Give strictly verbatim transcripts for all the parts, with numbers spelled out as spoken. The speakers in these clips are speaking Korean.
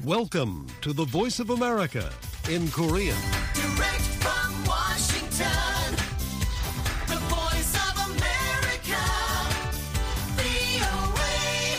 Welcome to the Voice of America in Korean. Direct from Washington, the Voice of America, 브이오에이.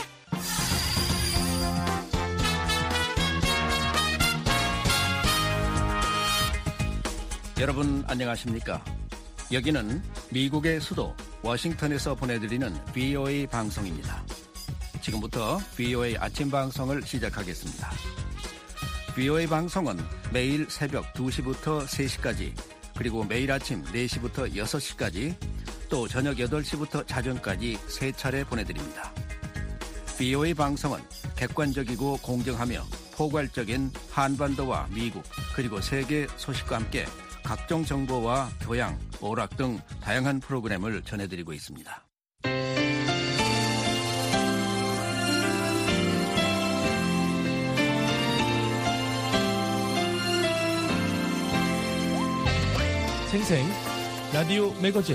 여러분 안녕하십니까? 여기는 미국의 수도 워싱턴에서 보내드리는 브이오에이 방송입니다. 지금부터 브이오에이 아침 방송을 시작하겠습니다. 브이오에이 방송은 매일 새벽 두 시부터 세 시까지, 그리고 매일 아침 네 시부터 여섯 시까지, 또 저녁 여덟 시부터 자정까지 세 차례 보내드립니다. 브이오에이 방송은 객관적이고 공정하며 포괄적인 한반도와 미국 그리고 세계 소식과 함께 각종 정보와 교양, 오락 등 다양한 프로그램을 전해드리고 있습니다. 생생 라디오 매거진.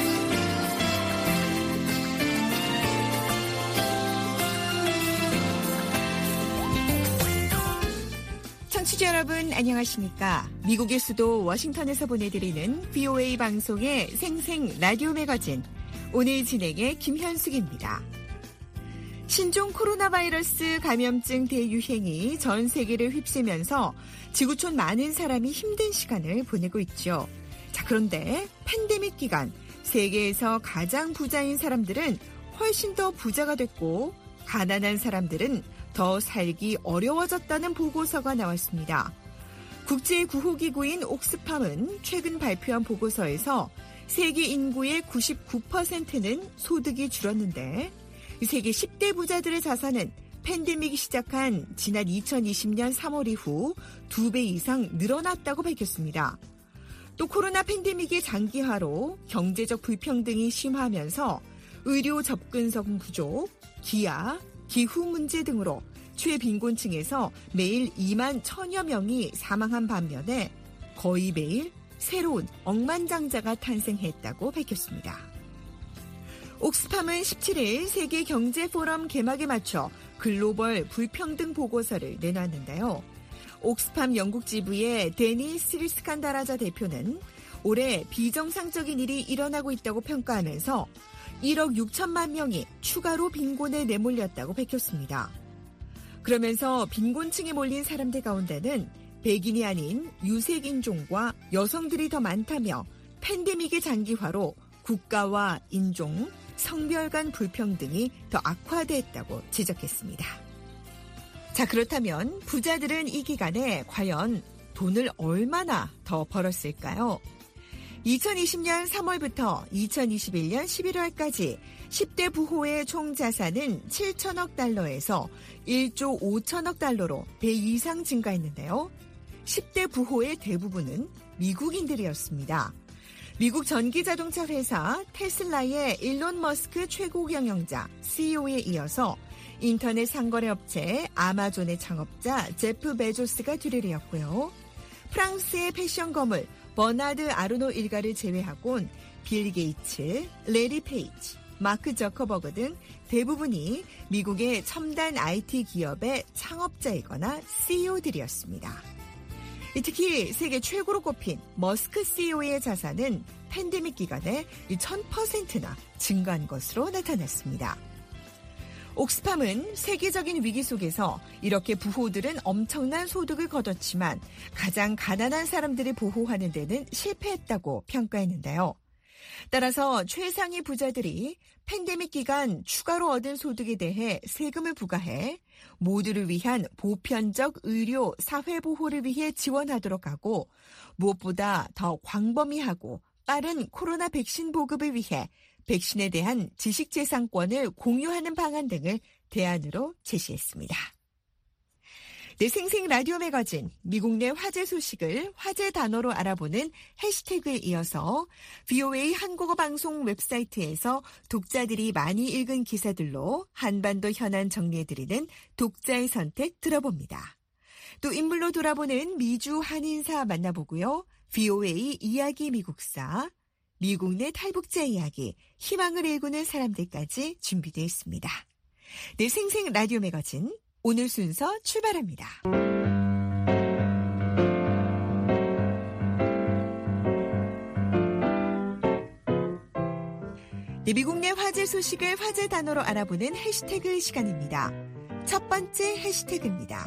청취자 여러분 안녕하십니까? 미국의 수도 워싱턴에서 보내드리는 브이오에이 방송의 생생 라디오 매거진, 오늘 진행의 김현숙입니다. 신종 코로나 바이러스 감염증 대유행이 전 세계를 휩쓰면서 지구촌 많은 사람이 힘든 시간을 보내고 있죠. 자, 그런데 팬데믹 기간 세계에서 가장 부자인 사람들은 훨씬 더 부자가 됐고, 가난한 사람들은 더 살기 어려워졌다는 보고서가 나왔습니다. 국제구호기구인 옥스팜은 최근 발표한 보고서에서 세계 인구의 구십구 퍼센트는 소득이 줄었는데, 세계 십 대 부자들의 자산은 팬데믹이 시작한 지난 이천이십 년 삼월 이후 두 배 이상 늘어났다고 밝혔습니다. 또 코로나 팬데믹의 장기화로 경제적 불평등이 심화하면서 의료 접근성 부족, 기아, 기후 문제 등으로 최빈곤층에서 매일 이만 천여 명이 사망한 반면에 거의 매일 새로운 억만장자가 탄생했다고 밝혔습니다. 옥스팜은 십칠 일 세계경제포럼 개막에 맞춰 글로벌 불평등 보고서를 내놨는데요. 옥스팜 영국 지부의 데니스 리스칸다라자 대표는 올해 비정상적인 일이 일어나고 있다고 평가하면서 일억 육천만 명이 추가로 빈곤에 내몰렸다고 밝혔습니다. 그러면서 빈곤층에 몰린 사람들 가운데는 백인이 아닌 유색인종과 여성들이 더 많다며 팬데믹의 장기화로 국가와 인종, 성별 간 불평등이 더 악화됐다고 지적했습니다. 자, 그렇다면 부자들은 이 기간에 과연 돈을 얼마나 더 벌었을까요? 이천이십 년 삼월부터 이천이십일 년 십일월까지 십 대 부호의 총 자산은 칠천억 달러에서 일조 오천억 달러로 배 이상 증가했는데요. 십 대 부호의 대부분은 미국인들이었습니다. 미국 전기자동차 회사 테슬라의 일론 머스크 최고 경영자 씨이오에 이어서 인터넷 상거래 업체 아마존의 창업자 제프 베조스가 뒤를 프랑스의 패션 거물 버나드 아르노 일가를 제외하곤 빌 게이츠, 레리 페이지, 마크 저커버그 등 대부분이 미국의 첨단 아이티 기업의 창업자이거나 씨이오들이었습니다. 특히 세계 최고로 꼽힌 머스크 씨이오의 자산은 팬데믹 기간에 천 퍼센트나 증가한 것으로 나타났습니다. 옥스팜은 세계적인 위기 속에서 이렇게 부호들은 엄청난 소득을 거뒀지만 가장 가난한 사람들을 보호하는 데는 실패했다고 평가했는데요. 따라서 최상위 부자들이 팬데믹 기간 추가로 얻은 소득에 대해 세금을 부과해 모두를 위한 보편적 의료, 사회보호를 위해 지원하도록 하고, 무엇보다 더 광범위하고 빠른 코로나 백신 보급을 위해 백신에 대한 지식재산권을 공유하는 방안 등을 대안으로 제시했습니다. 네, 생생 라디오 매거진, 미국 내 화제 소식을 화제 단어로 알아보는 해시태그에 이어서 브이오에이 한국어 방송 웹사이트에서 독자들이 많이 읽은 기사들로 한반도 현안 정리해드리는 독자의 선택 들어봅니다. 또 인물로 돌아보는 미주 한인사 만나보고요. 브이오에이 이야기 미국사, 미국 내 탈북자 이야기, 희망을 일구는 사람들까지 준비되어 있습니다. 네, 생생 라디오 매거진 오늘 순서 출발합니다. 네, 미국 내 화제 소식을 화제 단어로 알아보는 해시태그 시간입니다. 첫 번째 해시태그입니다.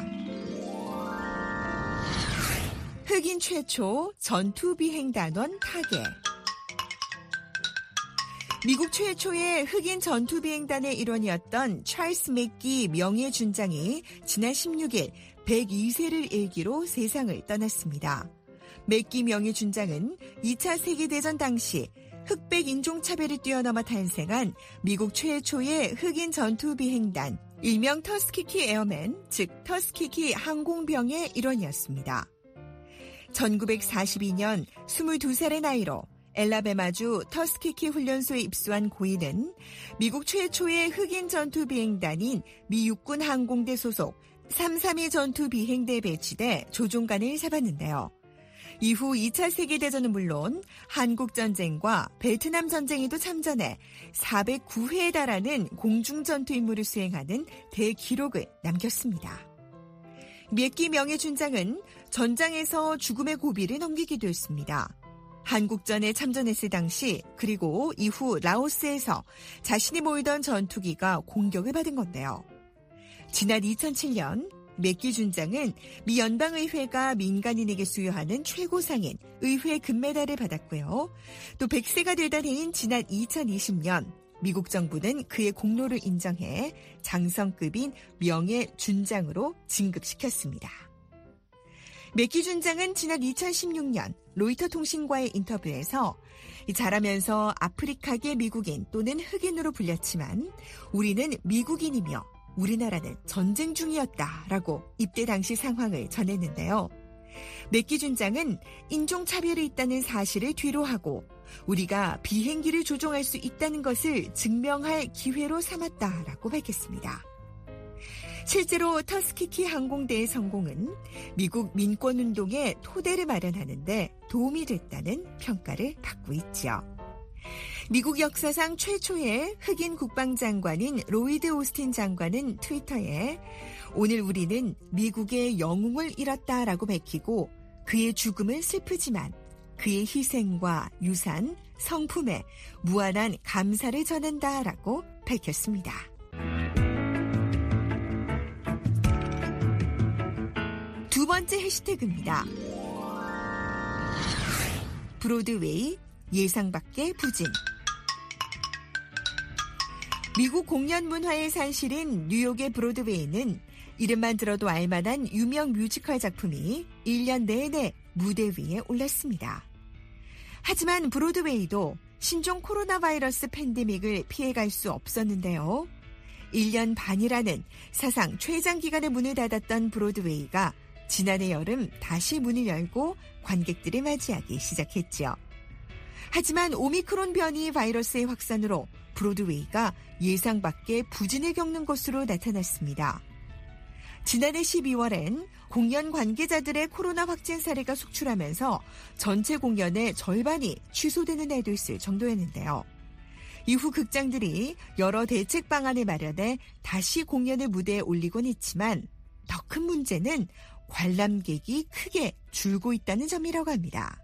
흑인 최초 전투비행단원 타계. 미국 최초의 흑인 전투비행단의 일원이었던 찰스 맥기 명예준장이 지난 십육 일 백이 세를 일기로 세상을 떠났습니다. 맥기 명예준장은 이 차 세계대전 당시 흑백 인종차별을 뛰어넘어 탄생한 미국 최초의 흑인 전투비행단, 일명 터스키키 에어맨, 즉 터스키키 항공병의 일원이었습니다. 천구백사십이 년 스물두 살의 나이로 엘라베마주 터스키키 훈련소에 입소한 고인은 미국 최초의 흑인 전투비행단인 미 육군 항공대 소속 삼백삼십이 전투비행대에 배치돼 조종관을 잡았는데요. 이후 이 차 세계대전은 물론 한국전쟁과 베트남 전쟁에도 참전해 사백구 회에 달하는 공중전투 임무를 수행하는 대기록을 남겼습니다. 맥기 명예준장은 전장에서 죽음의 고비를 넘기기도 했습니다. 한국전에 참전했을 당시 그리고 이후 라오스에서 자신이 모이던 전투기가 공격을 받은 건데요. 지난 이천칠 년 맥기 준장은 미 연방의회가 민간인에게 수여하는 최고상인 의회 금메달을 받았고요. 또 백 세가 되던 해인 지난 이천이십 년 미국 정부는 그의 공로를 인정해 장성급인 명예준장으로 진급시켰습니다. 맥기 준장은 지난 이천십육 년 로이터 통신과의 인터뷰에서 자라면서 아프리카계 미국인 또는 흑인으로 불렸지만 우리는 미국인이며 우리나라는 전쟁 중이었다라고 입대 당시 상황을 전했는데요. 맥기 준장은 인종차별이 있다는 사실을 뒤로하고 우리가 비행기를 조종할 수 있다는 것을 증명할 기회로 삼았다라고 밝혔습니다. 실제로 터스키키 항공대의 성공은 미국 민권운동의 토대를 마련하는 데 도움이 됐다는 평가를 받고 있죠. 미국 역사상 최초의 흑인 국방장관인 로이드 오스틴 장관은 트위터에 오늘 우리는 미국의 영웅을 잃었다라고 밝히고 그의 죽음은 슬프지만 그의 희생과 유산, 성품에 무한한 감사를 전한다라고 밝혔습니다. 두 번째 해시태그입니다. 브로드웨이 예상 밖의 부진. 미국 공연 문화의 산실인 뉴욕의 브로드웨이는 이름만 들어도 알만한 유명 뮤지컬 작품이 일 년 내내 무대 위에 올랐습니다. 하지만 브로드웨이도 신종 코로나 바이러스 팬데믹을 피해갈 수 없었는데요. 일 년 반이라는 사상 최장기간의 문을 닫았던 브로드웨이가 지난해 여름 다시 문을 열고 관객들을 맞이하기 시작했죠. 하지만 오미크론 변이 바이러스의 확산으로 브로드웨이가 예상 밖의 부진을 겪는 것으로 나타났습니다. 지난해 십이월엔 공연 관계자들의 코로나 확진 사례가 속출하면서 전체 공연의 절반이 취소되는 날도 있을 정도였는데요. 이후 극장들이 여러 대책 방안을 마련해 다시 공연을 무대에 올리곤 했지만 더 큰 문제는 관람객이 크게 줄고 있다는 점이라고 합니다.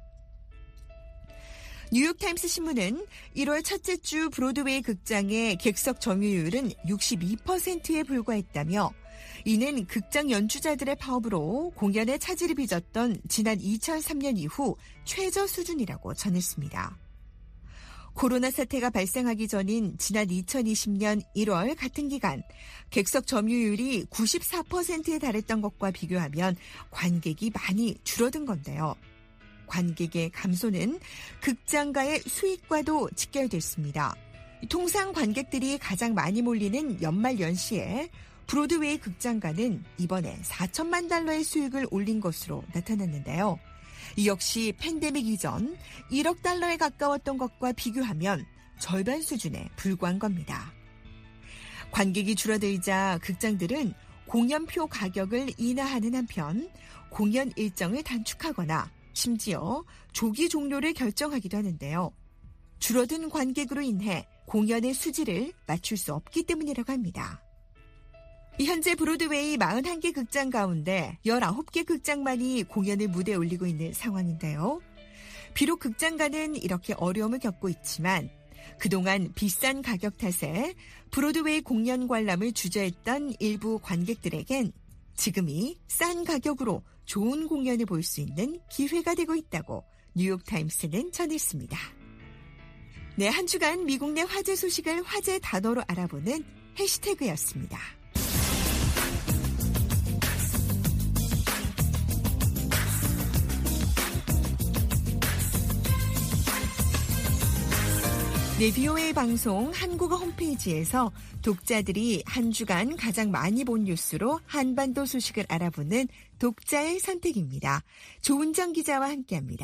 뉴욕타임스 신문은 일월 첫째 주 브로드웨이 극장의 객석 점유율은 육십이 퍼센트에 불과했다며 이는 극장 연주자들의 파업으로 공연의 차질을 빚었던 지난 이천삼 년 이후 최저 수준이라고 전했습니다. 코로나 사태가 발생하기 전인 지난 이천이십 년 일월 같은 기간 객석 점유율이 구십사 퍼센트에 달했던 것과 비교하면 관객이 많이 줄어든 건데요. 관객의 감소는 극장가의 수익과도 직결됐습니다. 통상 관객들이 가장 많이 몰리는 연말 연시에 브로드웨이 극장가는 이번에 사천만 달러의 수익을 올린 것으로 나타났는데요. 이 역시 팬데믹 이전 일억 달러에 가까웠던 것과 비교하면 절반 수준에 불과한 겁니다. 관객이 줄어들자 극장들은 공연표 가격을 인하하는 한편 공연 일정을 단축하거나 심지어 조기 종료를 결정하기도 하는데요. 줄어든 관객으로 인해 공연의 수지를 맞출 수 없기 때문이라고 합니다. 현재 브로드웨이 사십일 개 극장 가운데 열아홉 개 극장만이 공연을 무대에 올리고 있는 상황인데요. 비록 극장가는 이렇게 어려움을 겪고 있지만 그동안 비싼 가격 탓에 브로드웨이 공연 관람을 주저했던 일부 관객들에겐 지금이 싼 가격으로 좋은 공연을 볼 수 있는 기회가 되고 있다고 뉴욕타임스는 전했습니다. 네, 한 주간 미국 내 화제 소식을 화제 단어로 알아보는 해시태그였습니다. 네, 비오에이 방송 한국어 홈페이지에서 독자들이 한 주간 가장 많이 본 뉴스로 한반도 소식을 알아보는 독자의 선택입니다. 조은정 기자와 함께합니다.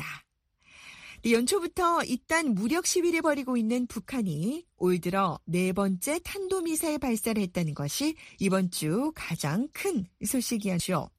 네, 연초부터 잇단 무력 시위를 벌이고 있는 북한이 올 들어 네 번째 탄도미사일 발사를 했다는 것이 이번 주 가장 큰 소식이었죠.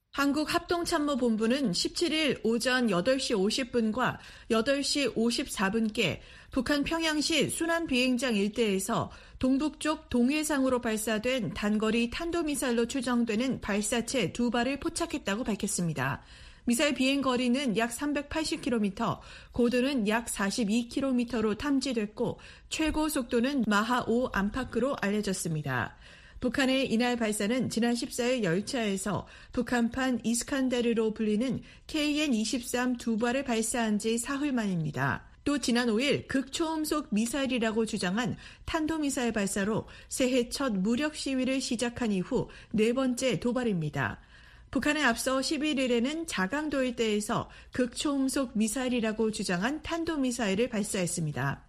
한국합동참모본부는 십칠일 오전 여덟 시 오십 분과 여덟 시 오십사 분께 북한 평양시 순안 비행장 일대에서 동북쪽 동해상으로 발사된 단거리 탄도미사일로 추정되는 발사체 두 발을 포착했다고 밝혔습니다. 미사일 비행 거리는 약 삼백팔십 킬로미터, 고도는 약 사십이 킬로미터로 탐지됐고 최고 속도는 마하 오 안팎으로 알려졌습니다. 북한의 이날 발사는 지난 십사일 열차에서 북한판 이스칸데르로 불리는 케이엔 이십삼 두 발을 발사한 지 사흘 만입니다. 또 지난 오일 극초음속 미사일이라고 주장한 탄도미사일 발사로 새해 첫 무력 시위를 시작한 이후 네 번째 도발입니다. 북한에 앞서 십일일에는 자강도 일대에서 극초음속 미사일이라고 주장한 탄도미사일을 발사했습니다.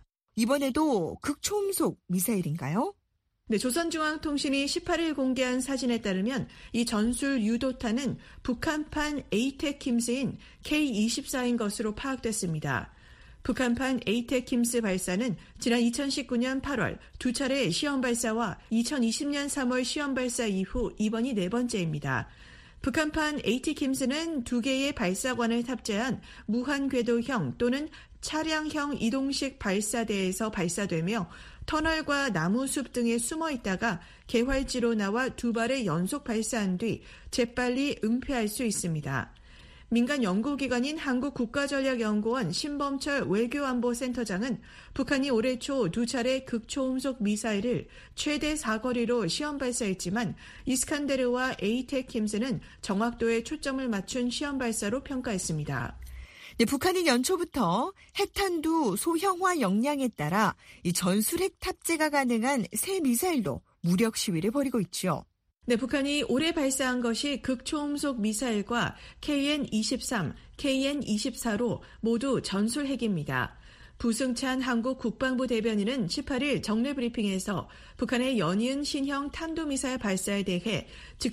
이번에도 극초음속 미사일인가요? 네, 조선중앙통신이 십팔일 공개한 사진에 따르면 이 전술 유도탄은 북한판 에이테킴스인 케이 이십사인 것으로 파악됐습니다. 북한판 에이테킴스 발사는 지난 이천십구년 팔월 두 차례 시험 발사와 이천이십년 삼월 시험 발사 이후 이번이 네 번째입니다. 북한판 에이티킴스는 두 개의 발사관을 탑재한 무한궤도형 또는 차량형 이동식 발사대에서 발사되며 터널과 나무숲 등에 숨어 있다가 개활지로 나와 두 발을 연속 발사한 뒤 재빨리 은폐할 수 있습니다. 민간 연구기관인 한국국가전략연구원 신범철 외교안보센터장은 북한이 올해 초 두 차례 극초음속 미사일을 최대 사거리로 시험 발사했지만 이스칸데르와 에이테킴스는 정확도에 초점을 맞춘 시험 발사로 평가했습니다. 네, 북한은 연초부터 핵탄두 소형화 역량에 따라 이 전술핵 탑재가 가능한 새 미사일로 무력 시위를 벌이고 있죠. 네, 북한이 올해 발사한 것이 극초음속 미사일과 케이엔 이십삼, 케이엔 이십사로 모두 전술핵입니다. 부승찬 한국 국방부 대변인은 십팔일 정례 브리핑에서 북한의 연이은 신형 탄도미사일 발사에 대해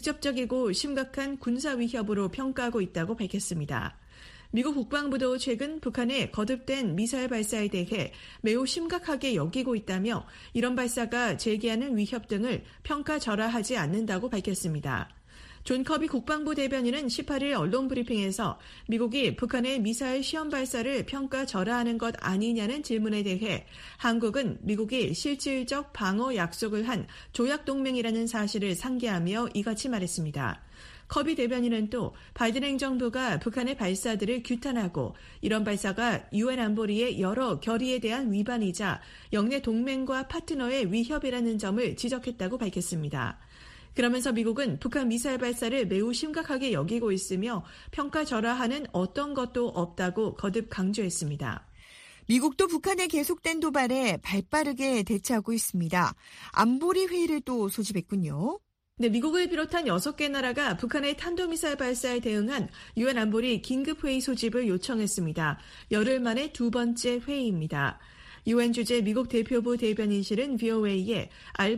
직접적이고 심각한 군사 위협으로 평가하고 있다고 밝혔습니다. 미국 국방부도 최근 북한의 거듭된 미사일 발사에 대해 매우 심각하게 여기고 있다며 이런 발사가 제기하는 위협 등을 평가절하하지 않는다고 밝혔습니다. 존 커비 국방부 대변인은 십팔일 언론 브리핑에서 미국이 북한의 미사일 시험 발사를 평가절하하는 것 아니냐는 질문에 대해 한국은 미국이 실질적 방어 약속을 한 조약동맹이라는 사실을 상기하며 이같이 말했습니다. 커비 대변인은 또 바이든 행정부가 북한의 발사들을 규탄하고 이런 발사가 유엔 안보리의 여러 결의에 대한 위반이자 영내 동맹과 파트너의 위협이라는 점을 지적했다고 밝혔습니다. 그러면서 미국은 북한 미사일 발사를 매우 심각하게 여기고 있으며 평가절하하는 어떤 것도 없다고 거듭 강조했습니다. 미국도 북한의 계속된 도발에 발빠르게 대처하고 있습니다. 안보리 회의를 또 소집했군요. 네, 미국을 비롯한 여섯 개 나라가 북한의 탄도미사일 발사에 대응한 유엔 안보리 긴급회의 소집을 요청했습니다. 열흘 만에 두 번째 회의입니다. 유엔 주재 미국 대표부 대변인실은 비오에이에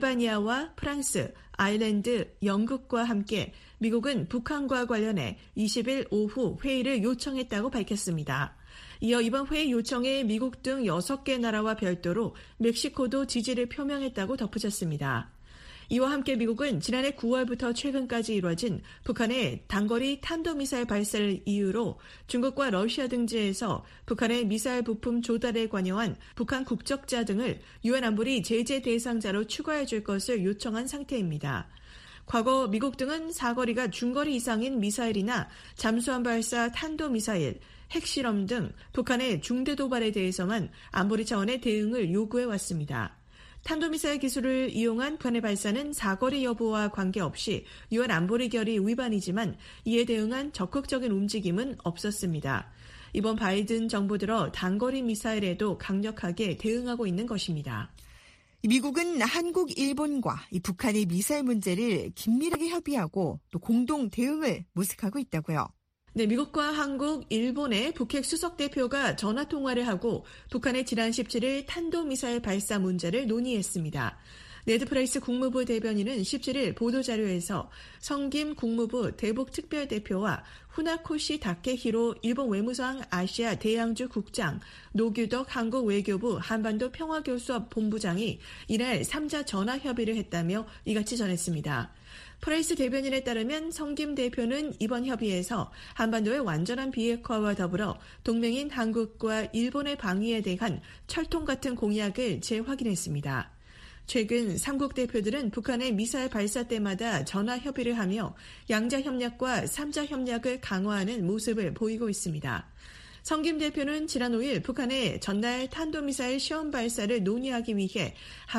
알바니아와 프랑스, 아일랜드, 영국과 함께 미국은 북한과 관련해 이십일 오후 회의를 요청했다고 밝혔습니다. 이어 이번 회의 요청에 미국 등 여섯 개 나라와 별도로 멕시코도 지지를 표명했다고 덧붙였습니다. 이와 함께 미국은 지난해 구월부터 최근까지 이뤄진 북한의 단거리 탄도미사일 발사를 이유로 중국과 러시아 등지에서 북한의 미사일 부품 조달에 관여한 북한 국적자 등을 유엔 안보리 제재 대상자로 추가해 줄 것을 요청한 상태입니다. 과거 미국 등은 사거리가 중거리 이상인 미사일이나 잠수함 발사 탄도미사일, 핵실험 등 북한의 중대 도발에 대해서만 안보리 차원의 대응을 요구해 왔습니다. 탄도미사일 기술을 이용한 북한의 발사는 사거리 여부와 관계없이 유엔 안보리 결의 위반이지만 이에 대응한 적극적인 움직임은 없었습니다. 이번 바이든 정부 들어 단거리 미사일에도 강력하게 대응하고 있는 것입니다. 미국은 한국, 일본과 이 북한의 미사일 문제를 긴밀하게 협의하고 또 공동 대응을 모색하고 있다고요. 네, 미국과 한국, 일본의 북핵 수석 대표가 전화 통화를 하고 북한의 지난 십칠 일 탄도미사일 발사 문제를 논의했습니다. 네드 프라이스 국무부 대변인은 십칠 일 보도자료에서 성김 국무부 대북특별대표와 후나코시 다케히로 일본 외무성 아시아 대양주 국장, 노규덕 한국 외교부 한반도 평화교수업 본부장이 이날 삼자 전화 협의를 했다며 이같이 전했습니다. 프라이스 대변인에 따르면 성김 대표는 이번 협의에서 한반도의 완전한 비핵화와 더불어 동맹인 한국과 일본의 방위에 대한 철통 같은 공약을 재확인했습니다. 최근 삼국 대표들은 북한의 미사일 발사 때마다 전화 협의를 하며 양자 협력과 삼자 협력을 강화하는 모습을 보이고 있습니다. 성김 대표는 지난 오 일 북한의 전날 탄도미사일 시험 발사를 논의하기 위해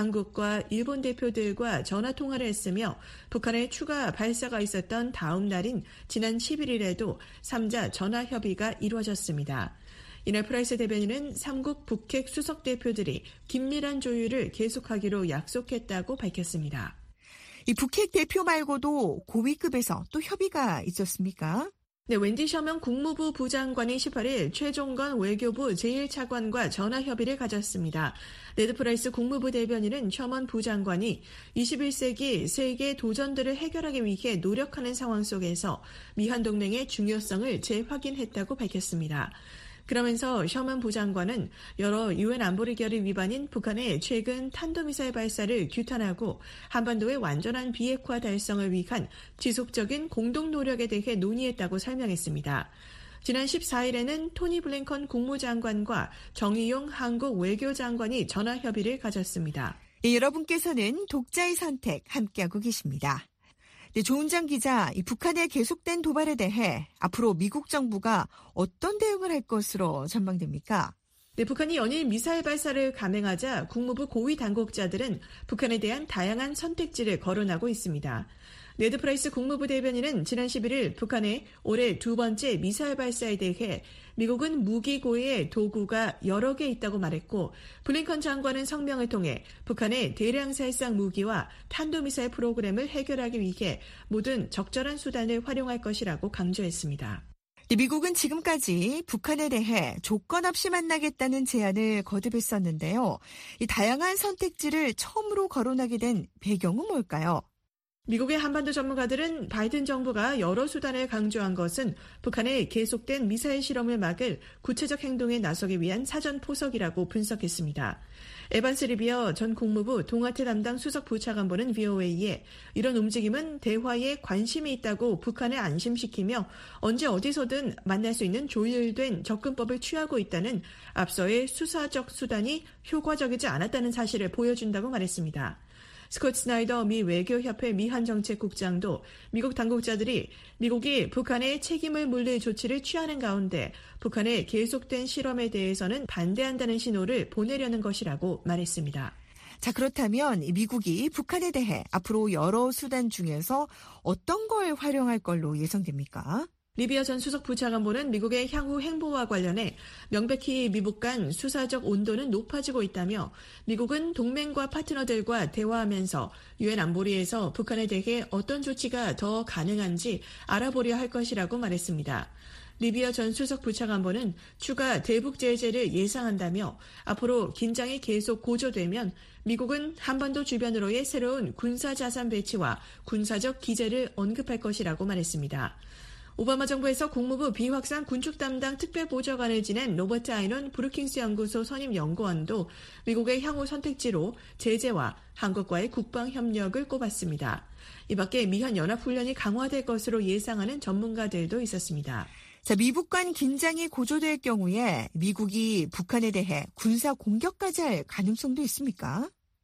한국과 일본 대표들과 전화통화를 했으며 북한의 추가 발사가 있었던 다음 날인 지난 십일 일에도 삼자 전화 협의가 이루어졌습니다. 이날 프라이스 대변인은 삼국 북핵 수석 대표들이 긴밀한 조율을 계속하기로 약속했다고 밝혔습니다. 이 북핵 대표 말고도 고위급에서 또 협의가 있었습니까? 네, 웬디 셔먼 국무부 부장관이 십팔 일 최종건 외교부 제일 차관과 전화 협의를 가졌습니다. 네드 프라이스 국무부 대변인은 셔먼 부장관이 이십일 세기 세계 도전들을 해결하기 위해 노력하는 상황 속에서 미한 동맹의 중요성을 재확인했다고 밝혔습니다. 그러면서 셔먼 부장관은 여러 유엔 안보리 결의 위반인 북한의 최근 탄도미사일 발사를 규탄하고 한반도의 완전한 비핵화 달성을 위한 지속적인 공동 노력에 대해 논의했다고 설명했습니다. 지난 십사 일에는 토니 블링컨 국무장관과 정의용 한국 외교장관이 전화 협의를 가졌습니다. 네, 여러분께서는 독자의 선택 함께하고 계십니다. 네, 조은정 기자, 이 북한의 계속된 도발에 대해 앞으로 미국 정부가 어떤 대응을 할 것으로 전망됩니까? 네, 북한이 연일 미사일 발사를 감행하자 국무부 고위 당국자들은 북한에 대한 다양한 선택지를 거론하고 있습니다. 네드 프라이스 국무부 대변인은 지난 십일 일 북한의 올해 두 번째 미사일 발사에 대해 미국은 무기고의 도구가 여러 개 있다고 말했고 블링컨 장관은 성명을 통해 북한의 대량 살상 무기와 탄도미사일 프로그램을 해결하기 위해 모든 적절한 수단을 활용할 것이라고 강조했습니다. 미국은 지금까지 북한에 대해 조건 없이 만나겠다는 제안을 거듭했었는데요. 이 다양한 선택지를 처음으로 거론하게 된 배경은 뭘까요? 미국의 한반도 전문가들은 바이든 정부가 여러 수단을 강조한 것은 북한의 계속된 미사일 실험을 막을 구체적 행동에 나서기 위한 사전 포석이라고 분석했습니다. 에반스 리비어 전 국무부 동아태 담당 수석 부차관보는 브이오에이에 이런 움직임은 대화에 관심이 있다고 북한을 안심시키며 언제 어디서든 만날 수 있는 조율된 접근법을 취하고 있다는 앞서의 수사적 수단이 효과적이지 않았다는 사실을 보여준다고 말했습니다. 스콧 스나이더 미 외교협회 미한정책국장도 미국 당국자들이 미국이 북한에 책임을 물릴 조치를 취하는 가운데 북한의 계속된 실험에 대해서는 반대한다는 신호를 보내려는 것이라고 말했습니다. 자, 그렇다면 미국이 북한에 대해 앞으로 여러 수단 중에서 어떤 걸 활용할 걸로 예상됩니까? 리비어 전 수석 부차관보는 미국의 향후 행보와 관련해 명백히 미북 간 수사적 온도는 높아지고 있다며 미국은 동맹과 파트너들과 대화하면서 유엔 안보리에서 북한에 대해 어떤 조치가 더 가능한지 알아보려 할 것이라고 말했습니다. 리비어 전 수석 부차관보는 추가 대북 제재를 예상한다며 앞으로 긴장이 계속 고조되면 미국은 한반도 주변으로의 새로운 군사자산 배치와 군사적 기제를 언급할 것이라고 말했습니다. 오바마 정부에서 국무부 비확산 군축 담당 특별보좌관을 지낸 로버트 아이론 브루킹스 연구소 선임 연구원도 미국의 향후 선택지로 제재와 한국과의 국방협력을 꼽았습니다. 이 밖에 미한 연합훈련이 강화될 것으로 예상하는 전문가들도 있었습니다. 자, 미북 간 긴장이 고조될 경우에 미국이 북한에 대해 군사 공격까지 할 가능성도 있습니까?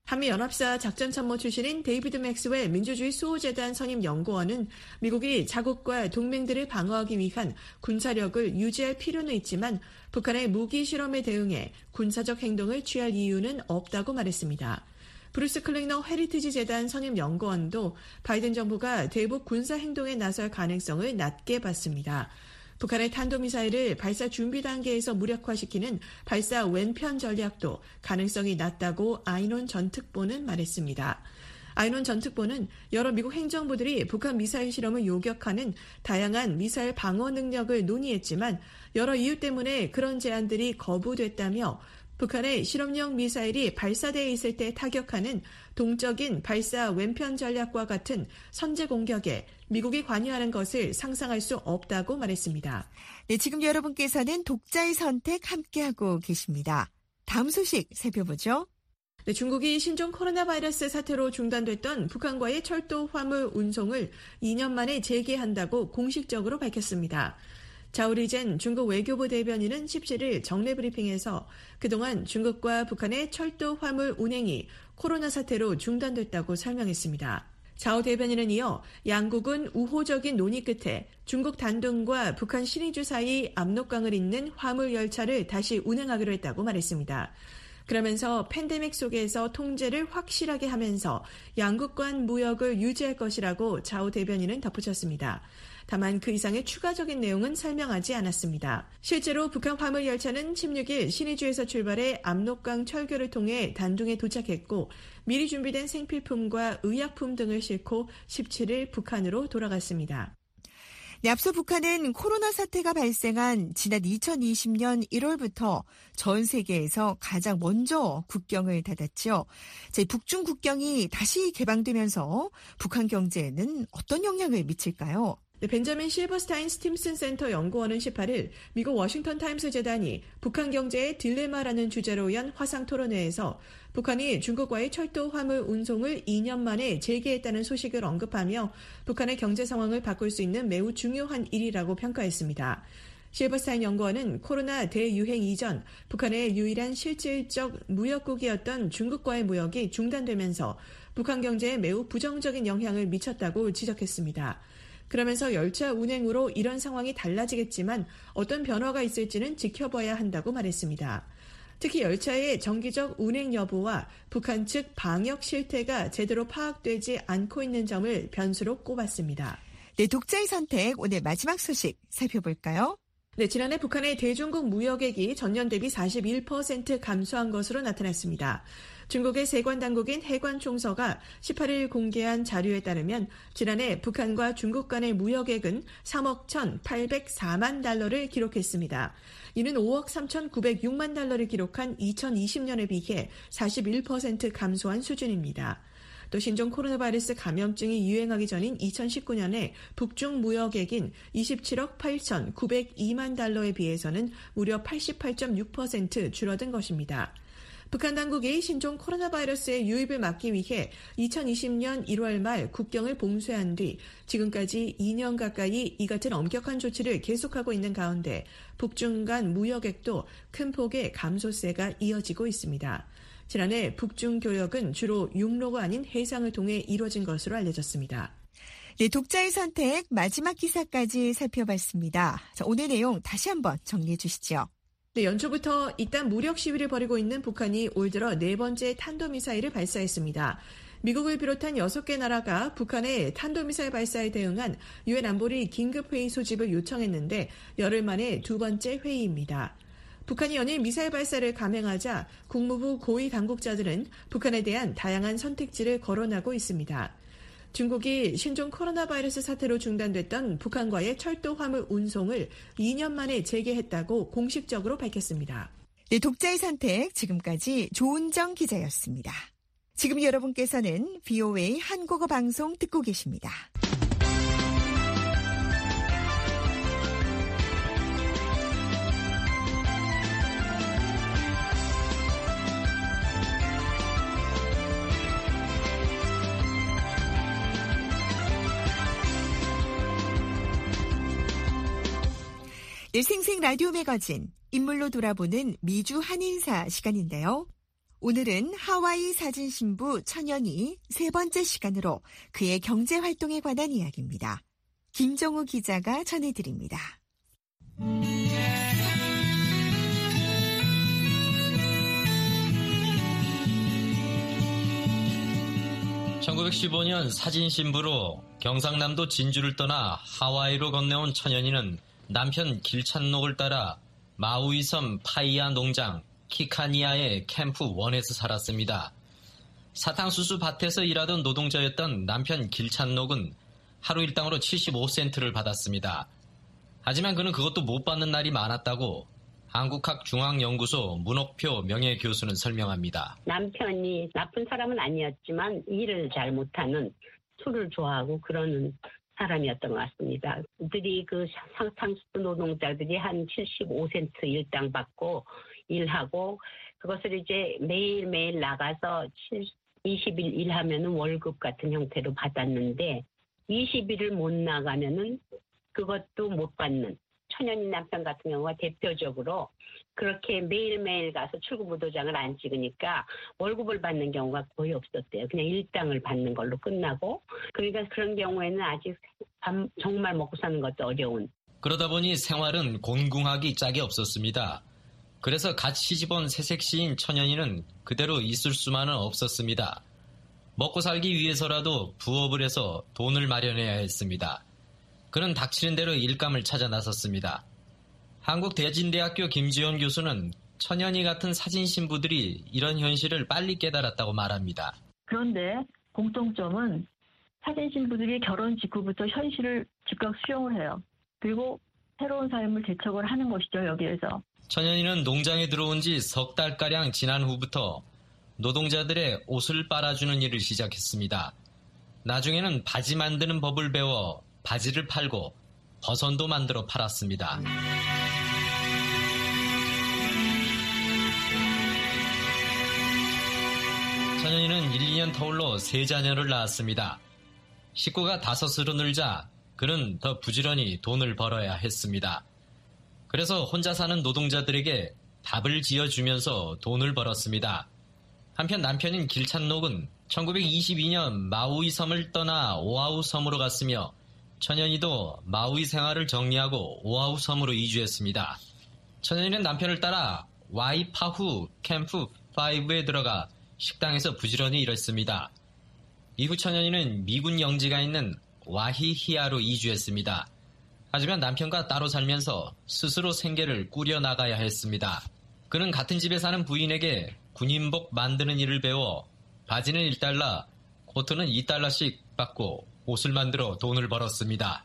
한미연합사 작전참모 출신인 데이비드 맥스웰 민주주의 수호재단 선임 연구원은 미국이 자국과 동맹들을 방어하기 위한 군사력을 유지할 필요는 있지만 북한의 무기 실험에 대응해 군사적 행동을 취할 이유는 없다고 말했습니다. 브루스 클링너 헤리티지 재단 선임 연구원도 바이든 정부가 대북 군사 행동에 나설 가능성을 낮게 봤습니다. 북한의 탄도미사일을 발사 준비 단계에서 무력화시키는 발사 왼편 전략도 가능성이 낮다고 아이논 전 특보는 말했습니다. 아이논 전 특보는 여러 미국 행정부들이 북한 미사일 실험을 요격하는 다양한 미사일 방어 능력을 논의했지만 여러 이유 때문에 그런 제안들이 거부됐다며 북한의 실험용 미사일이 발사대에 있을 때 타격하는 동적인 발사 왼편 전략과 같은 선제 공격에 미국이 관여하는 것을 상상할 수 없다고 말했습니다. 네, 지금 여러분께서는 독자의 선택 함께하고 계십니다. 다음 소식 살펴보죠. 네, 중국이 신종 코로나 바이러스 사태로 중단됐던 북한과의 철도 화물 운송을 이 년 만에 재개한다고 공식적으로 밝혔습니다. 자오리젠 중국 외교부 대변인은 십칠 일 정례 브리핑에서 그동안 중국과 북한의 철도 화물 운행이 코로나 사태로 중단됐다고 설명했습니다. 자오 대변인은 이어 양국은 우호적인 논의 끝에 중국 단둥과 북한 신의주 사이 압록강을 잇는 화물 열차를 다시 운행하기로 했다고 말했습니다. 그러면서 팬데믹 속에서 통제를 확실하게 하면서 양국 간 무역을 유지할 것이라고 자오 대변인은 덧붙였습니다. 다만 그 이상의 추가적인 내용은 설명하지 않았습니다. 실제로 북한 화물 열차는 십육 일 신의주에서 출발해 압록강 철교를 통해 단둥에 도착했고 미리 준비된 생필품과 의약품 등을 싣고 십칠 일 북한으로 돌아갔습니다. 네, 앞서 북한은 코로나 사태가 발생한 지난 이천이십 년 일월부터 전 세계에서 가장 먼저 국경을 닫았죠. 자, 북중 국경이 다시 개방되면서 북한 경제에는 어떤 영향을 미칠까요? 네, 벤저민 실버스타인 스팀슨 센터 연구원은 십팔 일 미국 워싱턴 타임스 재단이 북한 경제의 딜레마라는 주제로 연 화상 토론회에서 북한이 중국과의 철도 화물 운송을 이 년 만에 재개했다는 소식을 언급하며 북한의 경제 상황을 바꿀 수 있는 매우 중요한 일이라고 평가했습니다. 실버스타인 연구원은 코로나 대유행 이전 북한의 유일한 실질적 무역국이었던 중국과의 무역이 중단되면서 북한 경제에 매우 부정적인 영향을 미쳤다고 지적했습니다. 그러면서 열차 운행으로 이런 상황이 달라지겠지만 어떤 변화가 있을지는 지켜봐야 한다고 말했습니다. 특히 열차의 정기적 운행 여부와 북한 측 방역 실태가 제대로 파악되지 않고 있는 점을 변수로 꼽았습니다. 네, 독자의 선택 오늘 마지막 소식 살펴볼까요? 네, 지난해 북한의 대중국 무역액이 전년 대비 사십일 퍼센트 감소한 것으로 나타났습니다. 중국의 세관 당국인 해관총서가 십팔 일 공개한 자료에 따르면 지난해 북한과 중국 간의 무역액은 삼억 천팔백사만 달러를 기록했습니다. 이는 오억 삼천구백육만 달러를 기록한 이천이십 년에 비해 사십일 퍼센트 감소한 수준입니다. 또 신종 코로나 바이러스 감염증이 유행하기 전인 이천십구 년에 북중 무역액인 이십칠억 팔천구백이만 달러에 비해서는 무려 팔십팔 점 육 퍼센트 줄어든 것입니다. 북한 당국이 신종 코로나 바이러스의 유입을 막기 위해 이천이십 년 일월 말 국경을 봉쇄한 뒤 지금까지 이 년 가까이 이 같은 엄격한 조치를 계속하고 있는 가운데 북중 간 무역액도 큰 폭의 감소세가 이어지고 있습니다. 지난해 북중 교역은 주로 육로가 아닌 해상을 통해 이루어진 것으로 알려졌습니다. 네, 독자의 선택 마지막 기사까지 살펴봤습니다. 자, 오늘 내용 다시 한번 정리해 주시죠. 네, 연초부터 잇단 무력 시위를 벌이고 있는 북한이 올 들어 네 번째 탄도미사일을 발사했습니다. 미국을 비롯한 여섯 개 나라가 북한의 탄도미사일 발사에 대응한 유엔 안보리 긴급회의 소집을 요청했는데 열흘 만에 두 번째 회의입니다. 북한이 연일 미사일 발사를 감행하자 국무부 고위 당국자들은 북한에 대한 다양한 선택지를 거론하고 있습니다. 중국이 신종 코로나 바이러스 사태로 중단됐던 북한과의 철도 화물 운송을 이 년 만에 재개했다고 공식적으로 밝혔습니다. 네, 독자의 선택 지금까지 조은정 기자였습니다. 지금 여러분께서는 브이오에이 한국어 방송 듣고 계십니다. 네, 생생 라디오 매거진 인물로 돌아보는 미주 한인사 시간인데요. 오늘은 하와이 사진신부 천연이 세 번째 시간으로 그의 경제활동에 관한 이야기입니다. 김정우 기자가 전해드립니다. 천구백십오 년 사진신부로 경상남도 진주를 떠나 하와이로 건너온 천연이는 남편 길찬록을 따라 마우이 섬 파이아 농장 키카니아의 캠프 원에서 살았습니다. 사탕수수 밭에서 일하던 노동자였던 남편 길찬록은 하루 일당으로 칠십오 센트를 받았습니다. 하지만 그는 그것도 못 받는 날이 많았다고 한국학중앙연구소 문옥표 명예교수는 설명합니다. 남편이 나쁜 사람은 아니었지만 일을 잘 못하는, 술을 좋아하고 그러는 사람이었던 것 같습니다. 그들이 그 사탕수수 노동자들이 한 칠십오 센트 일당 받고 일하고 그것을 이제 매일매일 나가서 이십 일 일하면은 월급 같은 형태로 받았는데 이십 일을 못 나가면은 그것도 못 받는, 천연이 남편 같은 경우가 대표적으로 그렇게 매일매일 가서 출구부도장을 안 찍으니까 월급을 받는 경우가 거의 없었대요. 그냥 일당을 받는 걸로 끝나고. 그러니까 그런 경우에는 아직 정말 먹고 사는 것도 어려운. 그러다 보니 생활은 곤궁하기 짝이 없었습니다. 그래서 갓 시집온 새색시인 천연이는 그대로 있을 수만은 없었습니다. 먹고 살기 위해서라도 부업을 해서 돈을 마련해야 했습니다. 그는 닥치는 대로 일감을 찾아 나섰습니다. 한국대진대학교 김지원 교수는 천연이 같은 사진신부들이 이런 현실을 빨리 깨달았다고 말합니다. 그런데 공통점은 사진신부들이 결혼 직후부터 현실을 즉각 수용을 해요. 그리고 새로운 삶을 개척을 하는 것이죠, 여기에서. 천연이는 농장에 들어온 지 석 달가량 지난 후부터 노동자들의 옷을 빨아주는 일을 시작했습니다. 나중에는 바지 만드는 법을 배워 바지를 팔고 버선도 만들어 팔았습니다. 천연이는 일, 이 년 터울로 세 자녀를 낳았습니다. 식구가 다섯으로 늘자 그는 더 부지런히 돈을 벌어야 했습니다. 그래서 혼자 사는 노동자들에게 밥을 지어주면서 돈을 벌었습니다. 한편 남편인 길찬록은 천구백이십이 년 마우이 섬을 떠나 오아후 섬으로 갔으며 천연이도 마우이 생활을 정리하고 오아후 섬으로 이주했습니다. 천연이는 남편을 따라 와이파후 캠프 오에 들어가 식당에서 부지런히 일했습니다. 이후 천연이는 미군 영지가 있는 와히히아로 이주했습니다. 하지만 남편과 따로 살면서 스스로 생계를 꾸려나가야 했습니다. 그는 같은 집에 사는 부인에게 군인복 만드는 일을 배워 바지는 일 달러, 코트는 이 달러씩 받고 옷을 만들어 돈을 벌었습니다.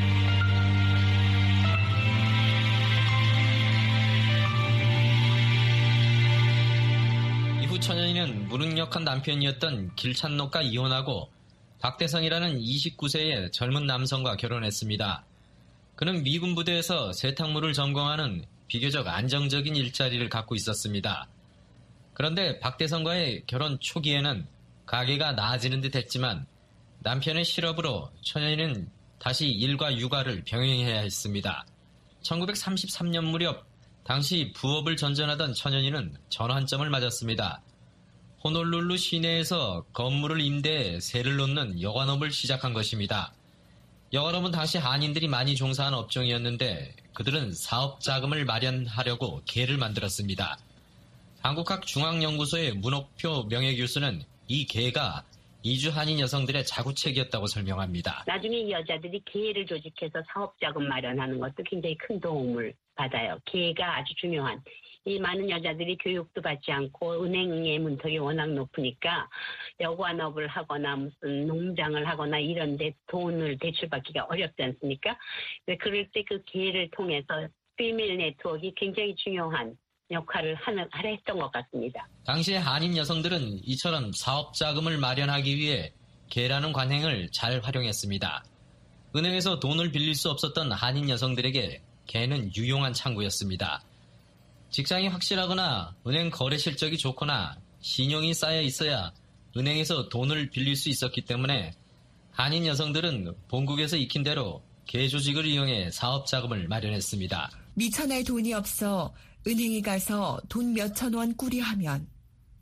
이후 천연이는 무능력한 남편이었던 길찬록과 이혼하고 박대성이라는 이십구 세의 젊은 남성과 결혼했습니다. 그는 미군 부대에서 세탁물을 점검하는 비교적 안정적인 일자리를 갖고 있었습니다. 그런데 박대성과의 결혼 초기에는 가게가 나아지는 듯 했지만 남편의 실업으로 천연이는 다시 일과 육아를 병행해야 했습니다. 천구백삼십삼 년 무렵 당시 부업을 전전하던 천연이는 전환점을 맞았습니다. 호놀룰루 시내에서 건물을 임대해 세를 놓는 여관업을 시작한 것입니다. 여관업은 당시 한인들이 많이 종사한 업종이었는데 그들은 사업 자금을 마련하려고 개를 만들었습니다. 한국학중앙연구소의 문옥표 명예교수는 이 개가 이주 한인 여성들의 자구책이었다고 설명합니다. 나중에 이 여자들이 개를 조직해서 사업자금 마련하는 것도 굉장히 큰 도움을 받아요. 개가 아주 중요한. 이 많은 여자들이 교육도 받지 않고 은행의 문턱이 워낙 높으니까 여관업을 하거나 무슨 농장을 하거나 이런 데 돈을 대출받기가 어렵지 않습니까? 그럴 때 그 개를 통해서 피밀 네트워크가 굉장히 중요한 역할을 하는, 하려 했던 것 같습니다. 당시의 한인 여성들은 이처럼 사업 자금을 마련하기 위해 개라는 관행을 잘 활용했습니다. 은행에서 돈을 빌릴 수 없었던 한인 여성들에게 개는 유용한 창구였습니다. 직장이 확실하거나 은행 거래 실적이 좋거나 신용이 쌓여 있어야 은행에서 돈을 빌릴 수 있었기 때문에 한인 여성들은 본국에서 익힌 대로 개 조직을 이용해 사업 자금을 마련했습니다. 미천할 돈이 없어 은행에 가서 돈 몇천 원 꾸려 하면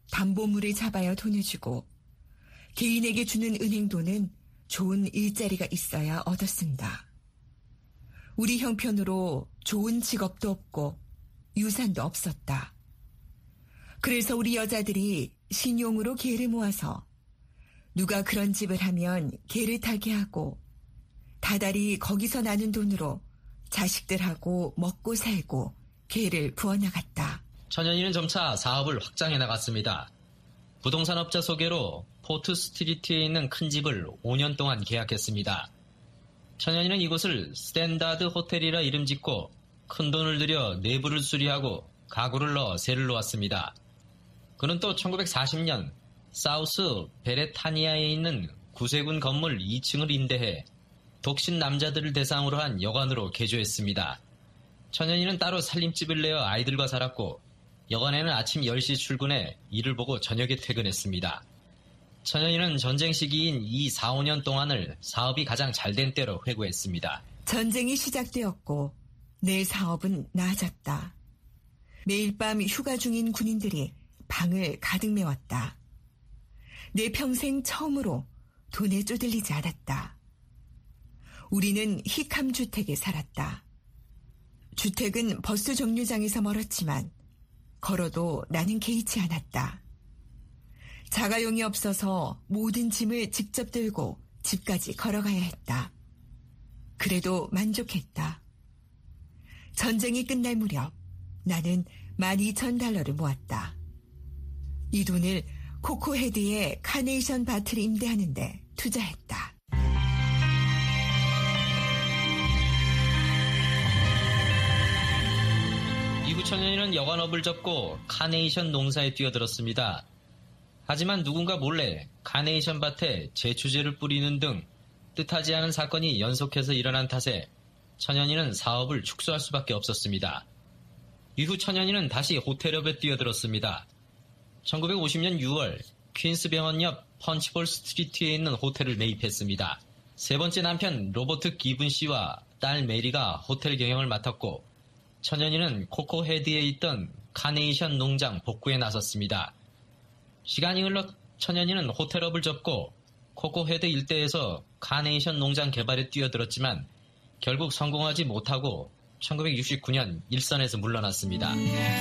담보물을 잡아야 돈을 주고 개인에게 주는 은행돈은 좋은 일자리가 있어야 얻었습니다. 우리 형편으로 좋은 직업도 없고 유산도 없었다. 그래서 우리 여자들이 신용으로 개를 모아서 누가 그런 집을 하면 개를 타게 하고 다달이 거기서 나는 돈으로 자식들하고 먹고 살고 개를 부어나갔다. 천연이는 점차 사업을 확장해 나갔습니다. 부동산업자 소개로 포트 스트리트에 있는 큰 집을 오 년 동안 계약했습니다. 천연이는 이곳을 스탠다드 호텔이라 이름 짓고 큰 돈을 들여 내부를 수리하고 가구를 넣어 세를 놓았습니다. 그는 또 천구백사십 년 사우스 베레타니아에 있는 구세군 건물 이 층을 임대해 독신 남자들을 대상으로 한 여관으로 개조했습니다. 천연이는 따로 살림집을 내어 아이들과 살았고 여관에는 아침 열 시 출근해 일을 보고 저녁에 퇴근했습니다. 천연이는 전쟁 시기인 이 사, 오 년 동안을 사업이 가장 잘된 때로 회고했습니다. 전쟁이 시작되었고 내 사업은 나아졌다. 매일 밤 휴가 중인 군인들이 방을 가득 메웠다. 내 평생 처음으로 돈에 쪼들리지 않았다. 우리는 히캄 주택에 살았다. 주택은 버스 정류장에서 멀었지만 걸어도 나는 개의치 않았다. 자가용이 없어서 모든 짐을 직접 들고 집까지 걸어가야 했다. 그래도 만족했다. 전쟁이 끝날 무렵 나는 만 이천 달러를 모았다. 이 돈을 코코헤드의 카네이션 밭을 임대하는 데 투자했다. 이후 천연이는 여관업을 접고 카네이션 농사에 뛰어들었습니다. 하지만 누군가 몰래 카네이션 밭에 제초제를 뿌리는 등 뜻하지 않은 사건이 연속해서 일어난 탓에 천연이는 사업을 축소할 수밖에 없었습니다. 이후 천연이는 다시 호텔업에 뛰어들었습니다. 천구백오십 년 유월 퀸스 병원 옆 펀치볼 스트리트에 있는 호텔을 매입했습니다. 세 번째 남편 로버트 기븐 씨와 딸 메리가 호텔 경영을 맡았고 천연이는 코코헤드에 있던 카네이션 농장 복구에 나섰습니다. 시간이 흘러 천연이는 호텔업을 접고 코코헤드 일대에서 카네이션 농장 개발에 뛰어들었지만 결국 성공하지 못하고 천구백육십구 년 일선에서 물러났습니다.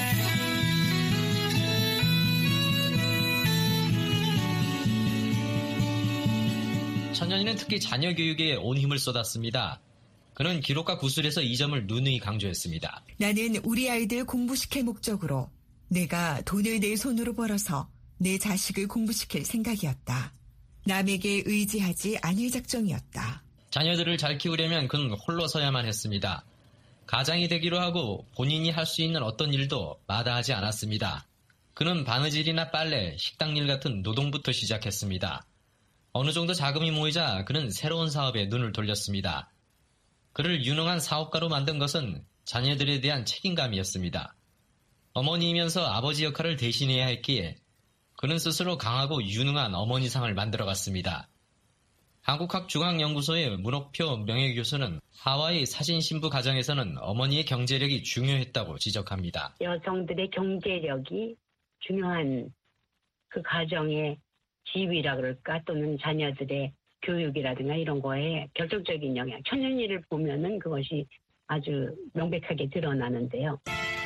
천연이는 특히 자녀 교육에 온 힘을 쏟았습니다. 그는 기록과 구술에서 이 점을 누누이 강조했습니다. 나는 우리 아이들 공부시킬 목적으로 내가 돈을 내 손으로 벌어서 내 자식을 공부시킬 생각이었다. 남에게 의지하지 않을 작정이었다. 자녀들을 잘 키우려면 그는 홀로 서야만 했습니다. 가장이 되기로 하고 본인이 할 수 있는 어떤 일도 마다하지 않았습니다. 그는 바느질이나 빨래, 식당일 같은 노동부터 시작했습니다. 어느 정도 자금이 모이자 그는 새로운 사업에 눈을 돌렸습니다. 그를 유능한 사업가로 만든 것은 자녀들에 대한 책임감이었습니다. 어머니이면서 아버지 역할을 대신해야 했기에 그는 스스로 강하고 유능한 어머니상을 만들어갔습니다. 한국학중앙연구소의 문옥표 명예교수는 하와이 사신신부 가정에서는 어머니의 경제력이 중요했다고 지적합니다. 여성들의 경제력이 중요한 그 가정의 지위라 그럴까 또는 자녀들의 교육이라든가 이런 거에 결정적인 영향. 천연이를 보면은 그것이 아주 명백하게 드러나는데요.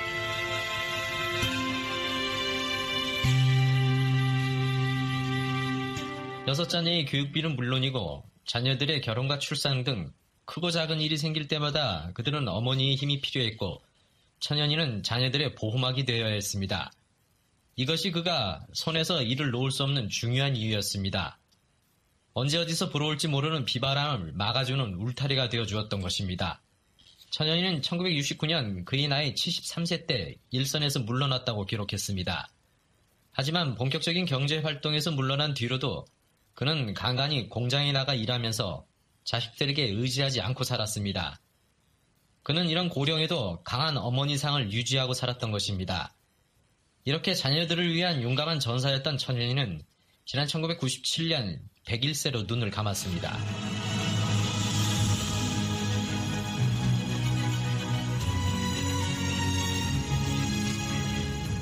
여섯 자녀의 교육비는 물론이고 자녀들의 결혼과 출산 등 크고 작은 일이 생길 때마다 그들은 어머니의 힘이 필요했고 천연이는 자녀들의 보호막이 되어야 했습니다. 이것이 그가 손에서 일을 놓을 수 없는 중요한 이유였습니다. 언제 어디서 불어올지 모르는 비바람을 막아주는 울타리가 되어주었던 것입니다. 천연이는 천구백육십구 년 그의 나이 칠십삼 세 때 일선에서 물러났다고 기록했습니다. 하지만 본격적인 경제활동에서 물러난 뒤로도 그는 간간히 공장에 나가 일하면서 자식들에게 의지하지 않고 살았습니다. 그는 이런 고령에도 강한 어머니상을 유지하고 살았던 것입니다. 이렇게 자녀들을 위한 용감한 전사였던 천연이는 지난 천구백구십칠 년 백일 세로 눈을 감았습니다.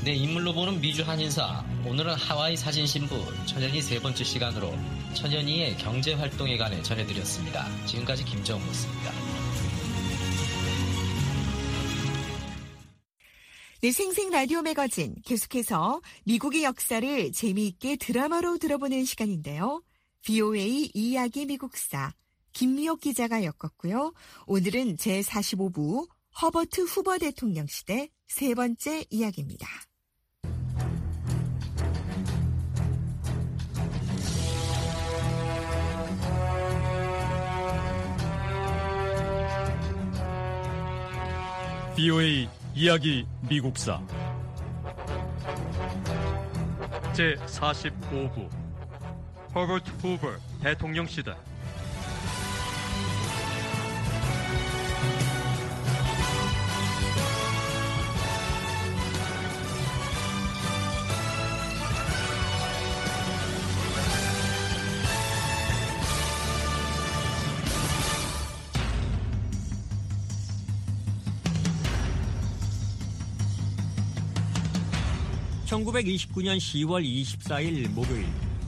네, 인물로 보는 미주 한인사. 오늘은 하와이 사진신부 천연희 세 번째 시간으로 천연희의 경제활동에 관해 전해드렸습니다. 지금까지 김정우였습니다. 네, 생생 라디오 매거진 계속해서 미국의 역사를 재미있게 드라마로 들어보는 시간인데요. 브이오에이 이야기 미국사 김미옥 기자가 엮었고요. 오늘은 제사십오 부 허버트 후버 대통령 시대 세 번째 이야기입니다. 브이오에이 이야기 미국사 제사십오 부 허버트 후버 대통령 시대. 천구백이십구 년 시월 이십사일 목요일,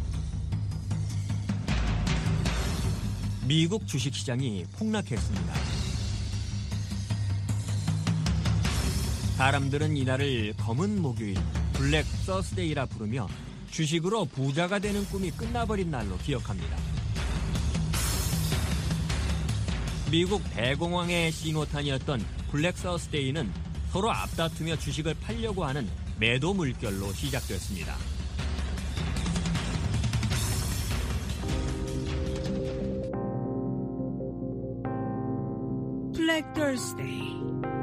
미국 주식시장이 폭락했습니다. 사람들은 이날을 검은 목요일, 블랙 서스데이라 부르며 주식으로 부자가 되는 꿈이 끝나버린 날로 기억합니다. 미국 대공황의 신호탄이었던 블랙 서스데이는 서로 앞다투며 주식을 팔려고 하는 매도 물결로 시작됐습니다. 블랙 더스데이.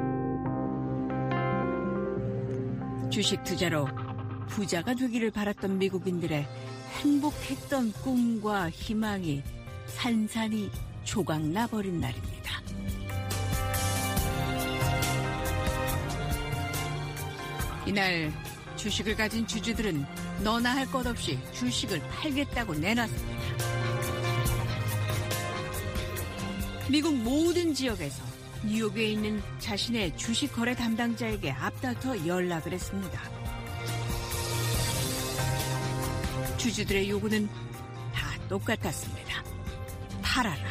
주식 투자로 부자가 되기를 바랐던 미국인들의 행복했던 꿈과 희망이 산산이 조각나버린 날입니다. 이날 주식을 가진 주주들은 너나 할 것 없이 주식을 팔겠다고 내놨습니다. 미국 모든 지역에서 뉴욕에 있는 자신의 주식 거래 담당자에게 앞다퉈 연락을 했습니다. 주주들의 요구는 다 똑같았습니다. 팔아라.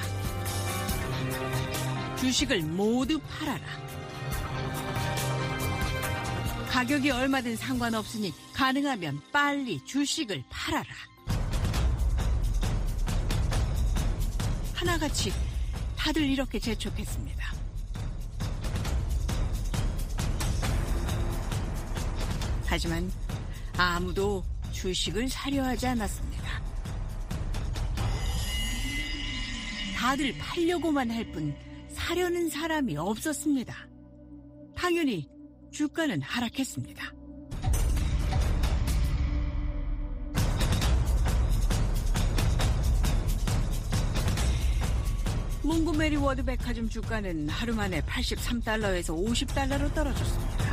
주식을 모두 팔아라. 가격이 얼마든 상관없으니 가능하면 빨리 주식을 팔아라. 하나같이 다들 이렇게 재촉했습니다. 하지만 아무도 주식을 사려 하지 않았습니다. 다들 팔려고만 할 뿐 사려는 사람이 없었습니다. 당연히 주가는 하락했습니다. 몽고메리 워드 백화점 주가는 하루 만에 팔십삼 달러에서 오십 달러로 떨어졌습니다.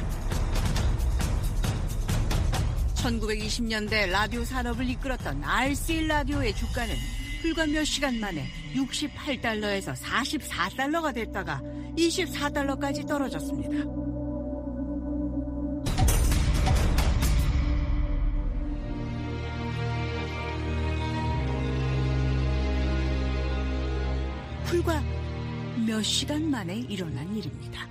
천구백이십 년대 라디오 산업을 이끌었던 알씨 라디오의 주가는 불과 몇 시간 만에 육십팔 달러에서 사십사 달러가 됐다가 이십사 달러까지 떨어졌습니다. 불과 몇 시간 만에 일어난 일입니다.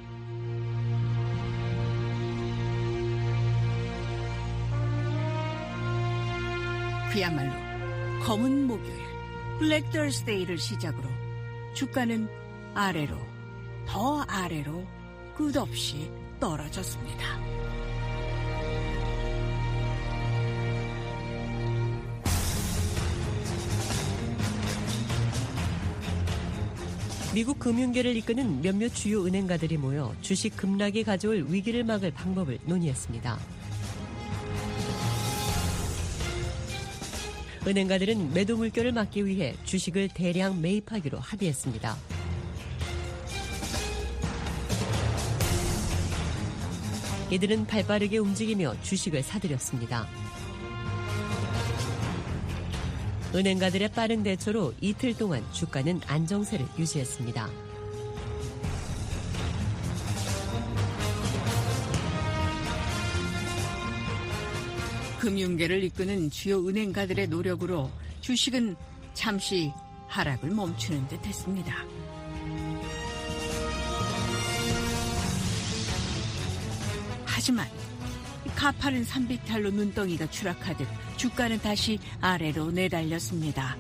그야말로 검은 목요일, 블랙 더스데이를 시작으로 주가는 아래로, 더 아래로 끝없이 떨어졌습니다. 미국 금융계를 이끄는 몇몇 주요 은행가들이 모여 주식 급락이 가져올 위기를 막을 방법을 논의했습니다. 은행가들은 매도 물결을 막기 위해 주식을 대량 매입하기로 합의했습니다. 이들은 발빠르게 움직이며 주식을 사들였습니다. 은행가들의 빠른 대처로 이틀 동안 주가는 안정세를 유지했습니다. 금융계를 이끄는 주요 은행가들의 노력으로 주식은 잠시 하락을 멈추는 듯 했습니다. 하지만 가파른 산비탈로 눈덩이가 추락하듯 주가는 다시 아래로 내달렸습니다.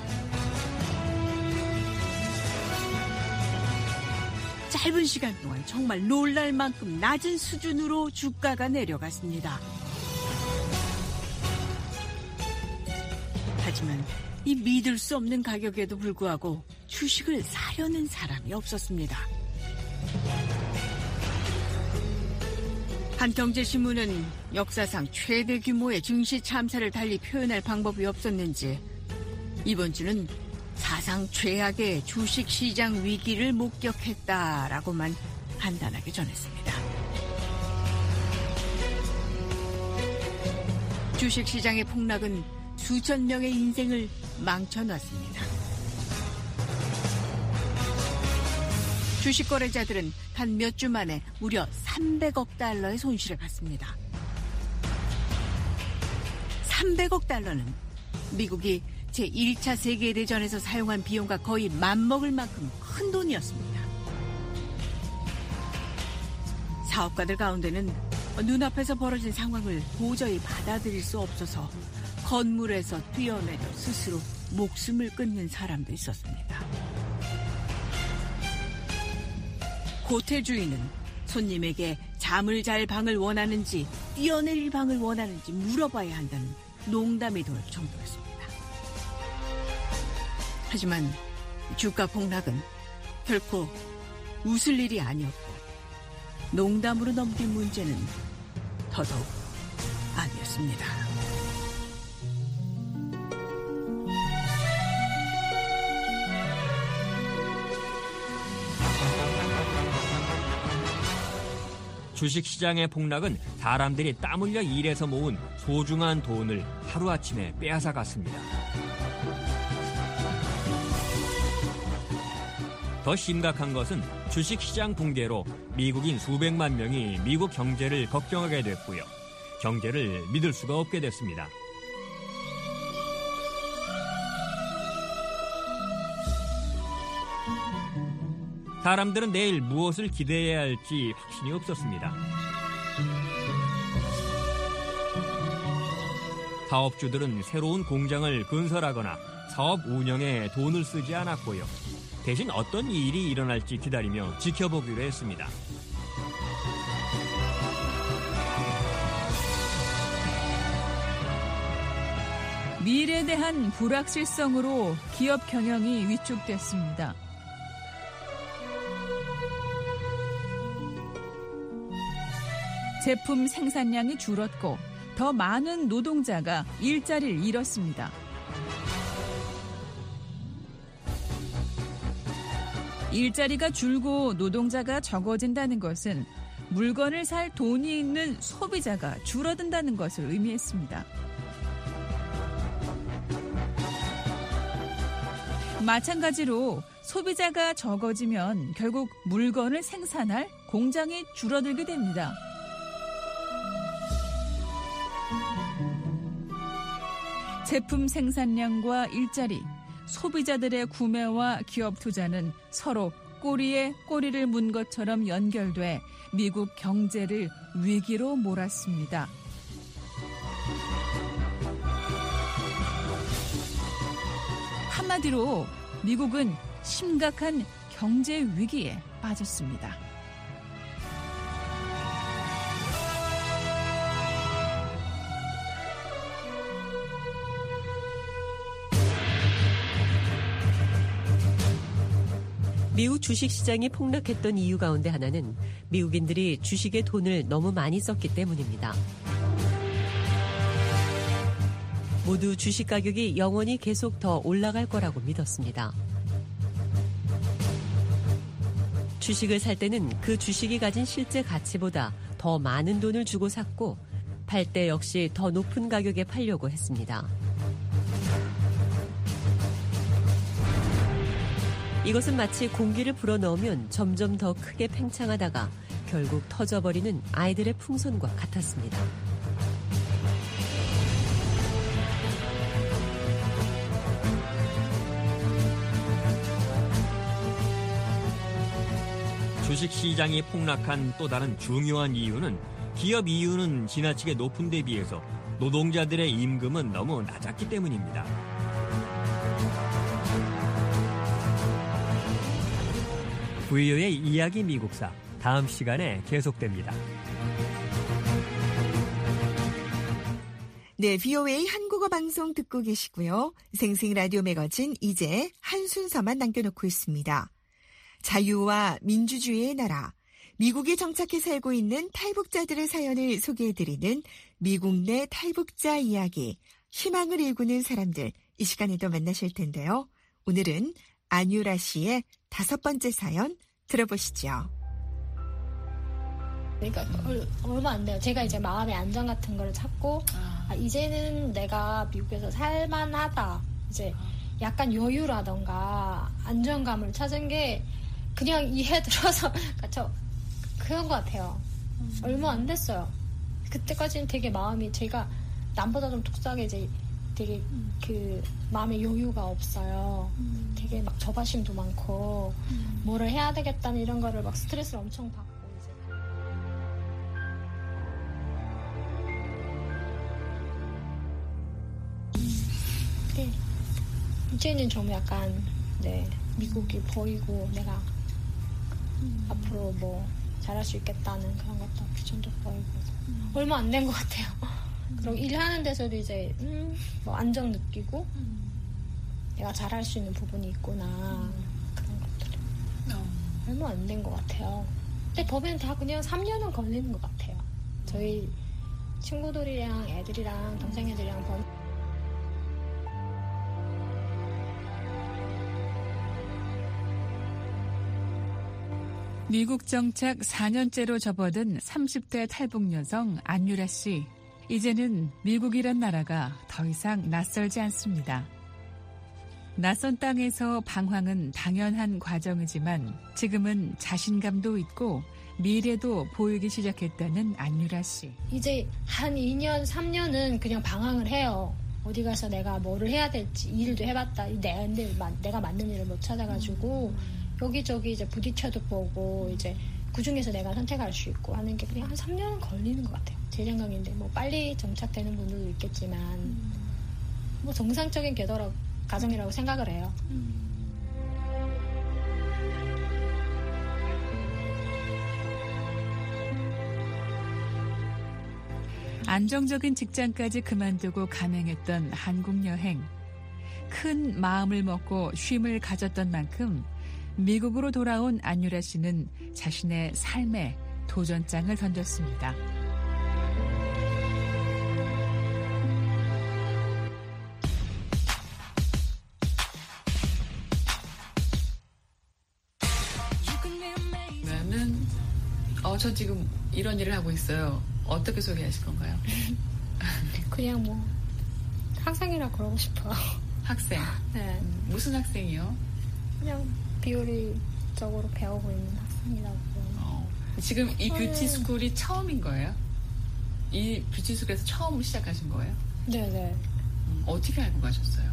짧은 시간 동안 정말 놀랄 만큼 낮은 수준으로 주가가 내려갔습니다. 하지만 이 믿을 수 없는 가격에도 불구하고 주식을 사려는 사람이 없었습니다. 한경제신문은 역사상 최대 규모의 증시 참사를 달리 표현할 방법이 없었는지 이번 주는 사상 최악의 주식시장 위기를 목격했다라고만 간단하게 전했습니다. 주식시장의 폭락은 수천 명의 인생을 망쳐놨습니다. 주식 거래자들은 단 몇 주 만에 무려 삼백억 달러의 손실을 봤습니다. 삼백억 달러는 미국이 제일 차 세계대전에서 사용한 비용과 거의 맞먹을 만큼 큰 돈이었습니다. 사업가들 가운데는 눈앞에서 벌어진 상황을 도저히 받아들일 수 없어서 건물에서 뛰어내려 스스로 목숨을 끊는 사람도 있었습니다. 호텔 주인은 손님에게 잠을 잘 방을 원하는지 뛰어내릴 방을 원하는지 물어봐야 한다는 농담이 돌 정도였습니다. 하지만 주가 폭락은 결코 웃을 일이 아니었고 농담으로 넘긴 문제는 더더욱 아니었습니다. 주식시장의 폭락은 사람들이 땀 흘려 일해서 모은 소중한 돈을 하루아침에 빼앗아갔습니다. 더 심각한 것은 주식시장 붕괴로 미국인 수백만 명이 미국 경제를 걱정하게 됐고요. 경제를 믿을 수가 없게 됐습니다. 사람들은 내일 무엇을 기대해야 할지 확신이 없었습니다. 사업주들은 새로운 공장을 건설하거나 사업 운영에 돈을 쓰지 않았고요. 대신 어떤 일이 일어날지 기다리며 지켜보기로 했습니다. 미래에 대한 불확실성으로 기업 경영이 위축됐습니다. 제품 생산량이 줄었고 더 많은 노동자가 일자리를 잃었습니다. 일자리가 줄고 노동자가 적어진다는 것은 물건을 살 돈이 있는 소비자가 줄어든다는 것을 의미했습니다. 마찬가지로 소비자가 적어지면 결국 물건을 생산할 공장이 줄어들게 됩니다. 제품 생산량과 일자리, 소비자들의 구매와 기업 투자는 서로 꼬리에 꼬리를 문 것처럼 연결돼 미국 경제를 위기로 몰았습니다. 한마디로 미국은 심각한 경제 위기에 빠졌습니다. 미국 주식시장이 폭락했던 이유 가운데 하나는 미국인들이 주식에 돈을 너무 많이 썼기 때문입니다. 모두 주식 가격이 영원히 계속 더 올라갈 거라고 믿었습니다. 주식을 살 때는 그 주식이 가진 실제 가치보다 더 많은 돈을 주고 샀고 팔 때 역시 더 높은 가격에 팔려고 했습니다. 이것은 마치 공기를 불어넣으면 점점 더 크게 팽창하다가 결국 터져버리는 아이들의 풍선과 같았습니다. 주식시장이 폭락한 또 다른 중요한 이유는 기업 이윤은 지나치게 높은 데 비해서 노동자들의 임금은 너무 낮았기 때문입니다. 브이오에이 이야기 미국사 다음 시간에 계속됩니다. 네, 브이오에이 한국어 방송 듣고 계시고요. 생생 라디오 매거진 이제 한 순서만 남겨놓고 있습니다. 자유와 민주주의의 나라, 미국에 정착해 살고 있는 탈북자들의 사연을 소개해드리는 미국 내 탈북자 이야기, 희망을 일구는 사람들, 이 시간에도 만나실 텐데요. 오늘은 안유라 씨의 다섯 번째 사연 들어보시죠. 그러니까 얼마 안 돼요. 제가 이제 마음의 안정 같은 걸 찾고 아, 이제는 내가 미국에서 살만하다. 이제 약간 여유라던가 안정감을 찾은 게 그냥 이해 들어서 그러니까 저 그런 것 같아요. 음. 얼마 안 됐어요. 그때까지는 되게 마음이 제가 남보다 좀 독특하게 이제 되게 음. 그 마음의 여유가 없어요. 음. 되게 막 저바심도 많고 음. 뭐를 해야 되겠다는 이런 거를 막 스트레스를 엄청 받고 이제. 음. 네. 이제는 좀 약간 네 미국이 보이고 내가 음. 앞으로 뭐 잘할 수 있겠다는 그런 것도 비전도 보이고 음. 얼마 안 된 것 같아요. 음. 그리고 일하는 데서도 이제 음, 뭐 안정 느끼고 음. 내가 잘할 수 있는 부분이 있구나 음. 그런 것들이 어. 얼마 안 된 것 같아요. 근데 법에는 다 그냥 삼 년은 걸리는 것 같아요. 저희 친구들이랑 애들이랑 동생 애들이랑 법 미국 정착 사 년째로 접어든 삼십 대 탈북 여성 안유라 씨. 이제는 미국이란 나라가 더 이상 낯설지 않습니다. 낯선 땅에서 방황은 당연한 과정이지만 지금은 자신감도 있고 미래도 보이기 시작했다는 안유라 씨. 이제 한 이 년, 삼 년은 그냥 방황을 해요. 어디 가서 내가 뭐를 해야 될지 일도 해봤다. 내가, 내가 맞는 일을 못 찾아가지고 음. 여기저기 이제 부딪혀도 보고 이제 그 중에서 내가 선택할 수 있고 하는 게 그냥 한 삼 년은 걸리는 것 같아요. 제 생각인데 뭐 빨리 정착되는 분들도 있겠지만 음. 뭐 정상적인 궤도라고 가정이라고 생각을 해요. 음. 안정적인 직장까지 그만두고 감행했던 한국 여행. 큰 마음을 먹고 쉼을 가졌던 만큼 미국으로 돌아온 안유라 씨는 자신의 삶에 도전장을 던졌습니다. 그러면은 어, 저 지금 이런 일을 하고 있어요. 어떻게 소개하실 건가요? 그냥 뭐 학생이라 그러고 싶어요. 학생? 네. 음, 무슨 학생이요? 그냥 비효율적으로 배우고 있는 학생이라고. 어, 지금 이 뷰티 스쿨이 처음인 거예요? 이 뷰티 스쿨에서 처음 시작하신 거예요? 네네. 음, 어떻게 알고 가셨어요?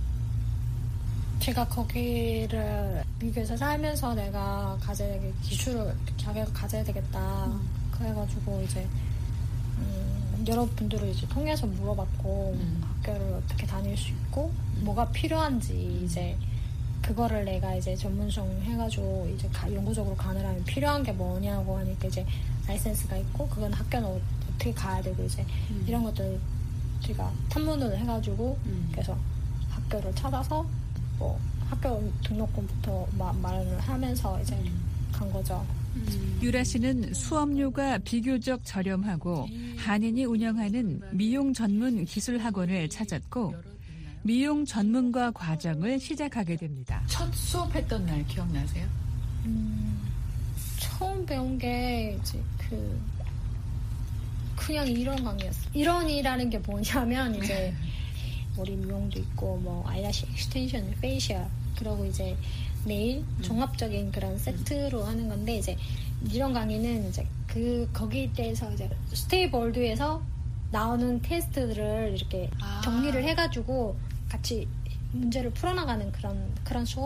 제가 거기를 미국에서 살면서 내가 가져야 되게 기술을 자기가 가져야 되겠다. 음. 그래가지고 이제 음, 여러분들을 이제 통해서 물어봤고 음. 학교를 어떻게 다닐 수 있고 음. 뭐가 필요한지 이제 그거를 내가 이제 전문성 해가지고 이제 가, 영구적으로 가느라면 필요한 게 뭐냐고 하니까 이제 라이센스가 있고 그건 학교는 어, 어떻게 가야 되고 이제 음. 이런 것들 제가 탐문을 해가지고 음. 그래서 학교를 찾아서 뭐 학교 등록금부터 마, 마련을 하면서 이제 음. 간 거죠. 음. 유라 씨는 수업료가 비교적 저렴하고 한인이 운영하는 미용 전문 기술 학원을 찾았고 미용 전문가 과정을 시작하게 됩니다. 첫 수업했던 날 기억나세요? 음, 처음 배운 게 이제 그 그냥 이런 강의였어요. 이런이라는 게 뭐냐면 이제 머리 미용도 있고 뭐 아이라시 익스텐션, 페이셜 그리고 이제 네일 종합적인 그런 세트로 하는 건데 이제 이런 강의는 이제 그 거기에 대해서 이제 스테이볼드에서 나오는 테스트들을 이렇게 아. 정리를 해가지고 같이 문제를 풀어나가는 그런 그런 수업.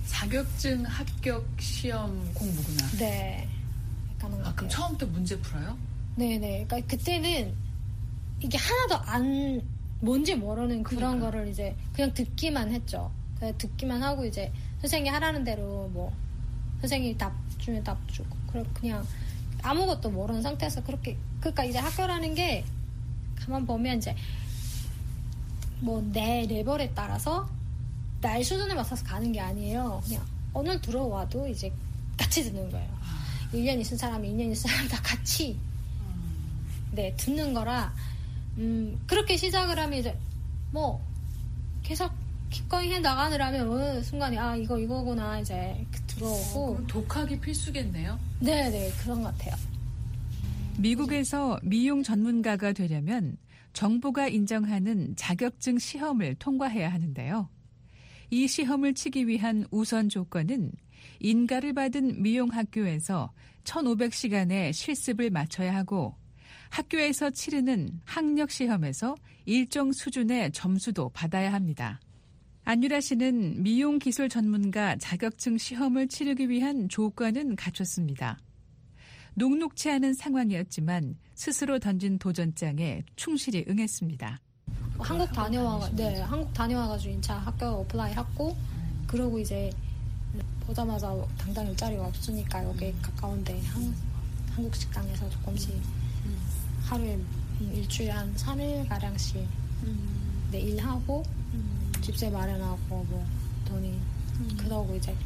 자격증 합격 시험 공부구나. 네. 아, 그럼 처음부터 문제 풀어요? 네네. 그러니까 그때는 이게 하나도 안 뭔지 모르는 그런 그러니까. 거를 이제 그냥 듣기만 했죠. 그냥 듣기만 하고 이제 선생님이 하라는 대로 뭐 선생님이 답 주면 답 주고 그리고 그냥 아무것도 모르는 상태에서 그렇게 그러니까 이제 학교라는 게 가만 보면 이제 뭐 내 레벨에 따라서 나의 수준에 맞춰서 가는 게 아니에요. 그냥 오늘 들어와도 이제 같이 듣는 거예요. 일 년 있은 사람이 이 년 있은 사람이 다 같이 네 듣는 거라 음 그렇게 시작을 하면 이제 뭐 계속 기꺼이 해 나가느라면 어느 순간에 아 이거 이거구나 이제 들어오고. 어, 그럼 독학이 필수겠네요. 네네 그런 것 같아요. 미국에서 미용 전문가가 되려면 정부가 인정하는 자격증 시험을 통과해야 하는데요. 이 시험을 치기 위한 우선 조건은 인가를 받은 미용학교에서 천오백 시간의 실습을 마쳐야 하고 학교에서 치르는 학력시험에서 일정 수준의 점수도 받아야 합니다. 안유라 씨는 미용기술 전문가 자격증 시험을 치르기 위한 조건은 갖췄습니다. 녹록치 않은 상황이었지만 스스로 던진 도전장에 충실히 응했습니다. 한국 다녀와, 네, 한국 다녀와가지고 인차 학교 어플라이 했고, 그러고 이제 보자마자 당장 일자리가 없으니까 여기 가까운데 한, 한국 식당에서 조금씩 하루에 일주일에 한 삼 일 가량씩 네, 일하고 집세 마련하고 뭐 돈이 그러고 이제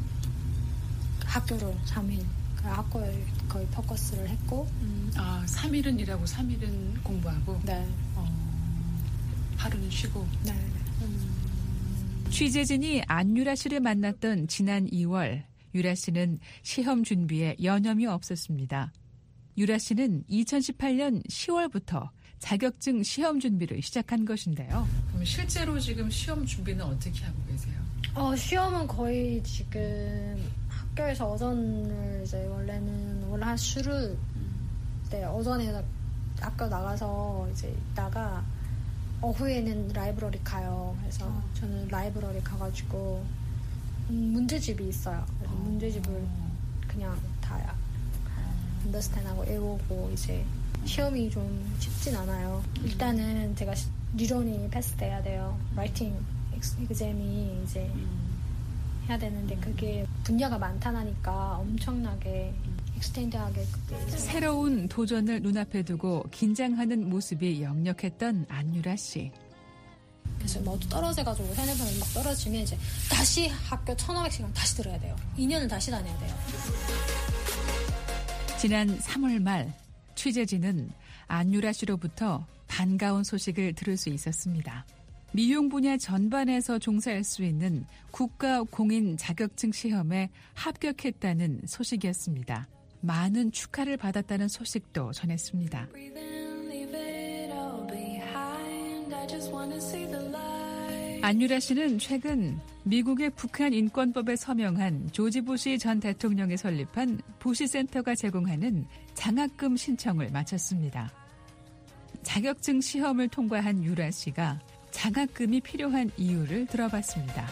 학교를 삼 일 그 학교에 거의 포커스를 했고 음, 아 삼 일은 일하고 삼 일은 공부하고 네. 어, 하루는 쉬고 네. 음. 취재진이 안유라 씨를 만났던 지난 이월 유라 씨는 시험 준비에 여념이 없었습니다. 유라 씨는 이천십팔 년 시월부터 자격증 시험 준비를 시작한 것인데요. 그럼 실제로 지금 시험 준비는 어떻게 하고 계세요? 어, 시험은 거의 지금 학교에서 오전을 이제 원래는 원래 수를 네, 오전에 학교 나가서 이제 있다가 오후에는 라이브러리 가요. 그래서 어. 저는 라이브러리 가가지고 음, 문제집이 있어요. 그래서 어. 문제집을 그냥 다 언더스탠하고 외우고 이제 시험이 좀 쉽진 않아요. 일단은 제가 리론이 패스돼야 돼요. 라이팅 exam이 이제 해야 되는데 그게 분야가 많다니까 엄청나게 익스텐드하게 새로운 도전을 눈앞에 두고 긴장하는 모습이 역력했던 안유라 씨. 그래서 모두 떨어져가지고 현역반을 막 떨어지면 이제 다시 학교 천오백 시간 다시 들어야 돼요. 이 년을 다시 다녀야 돼요. 지난 삼월 말 취재진은 안유라 씨로부터 반가운 소식을 들을 수 있었습니다. 미용 분야 전반에서 종사할 수 있는 국가 공인 자격증 시험에 합격했다는 소식이었습니다. 많은 축하를 받았다는 소식도 전했습니다. 안유라 씨는 최근 미국의 북한 인권법에 서명한 조지 부시 전 대통령이 설립한 부시 센터가 제공하는 장학금 신청을 마쳤습니다. 자격증 시험을 통과한 유라 씨가 장학금이 필요한 이유를 들어봤습니다.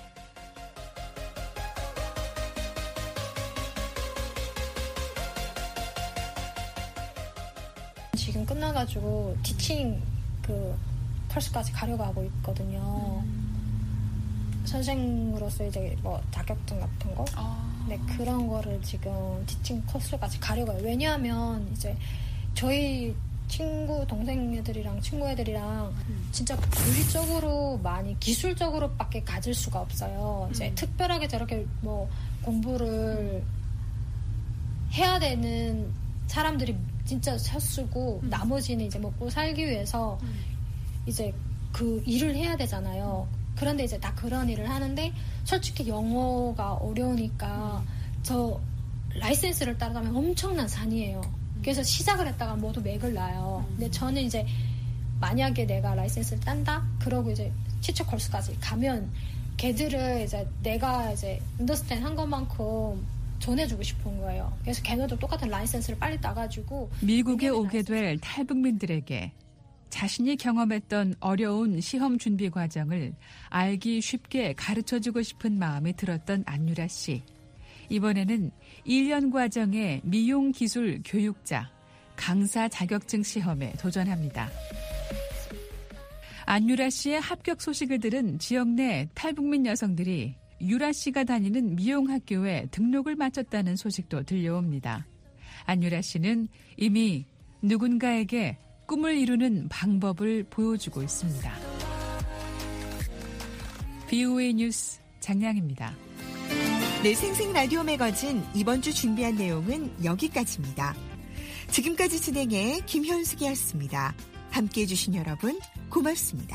지금 끝나가지고 티칭 그 컬스까지 가려고 하고 있거든요. 음. 선생으로서 이제 뭐 자격증 같은 거, 아. 네 그런 거를 지금 티칭 코스까지 가려고 해요. 왜냐하면 이제 저희 친구 동생 애들이랑 친구 애들이랑 음. 진짜 물리적으로 많이 기술적으로밖에 가질 수가 없어요. 음. 이제 특별하게 저렇게 뭐 공부를 해야 되는 사람들이 진짜 서쓰고 음. 나머지는 이제 먹고 살기 위해서 음. 이제 그 일을 해야 되잖아요. 음. 그런데 이제 다 그런 일을 하는데 솔직히 영어가 어려우니까 음. 저 라이센스를 따라가면 엄청난 산이에요. 그래서 시작을 했다가 모두 맥을 놔요. 근데 저는 이제 만약에 내가 라이센스를 딴다? 그러고 이제 티처 콜스까지 가면 걔들을 이제 내가 이제 언더스탠드 한 것만큼 전해주고 싶은 거예요. 그래서 걔네도 똑같은 라이센스를 빨리 따가지고 미국에 오게 될 탈북민들에게 자신이 경험했던 어려운 시험 준비 과정을 알기 쉽게 가르쳐주고 싶은 마음이 들었던 안유라 씨. 이번에는 일 년 과정의 미용 기술 교육자, 강사 자격증 시험에 도전합니다. 안유라 씨의 합격 소식을 들은 지역 내 탈북민 여성들이 유라 씨가 다니는 미용학교에 등록을 마쳤다는 소식도 들려옵니다. 안유라 씨는 이미 누군가에게 꿈을 이루는 방법을 보여주고 있습니다. 비오에이 뉴스 장량입니다. 네, 생생 라디오 매거진 이번 주 준비한 내용은 여기까지입니다. 지금까지 진행해 김현숙이었습니다. 함께해 주신 여러분 고맙습니다.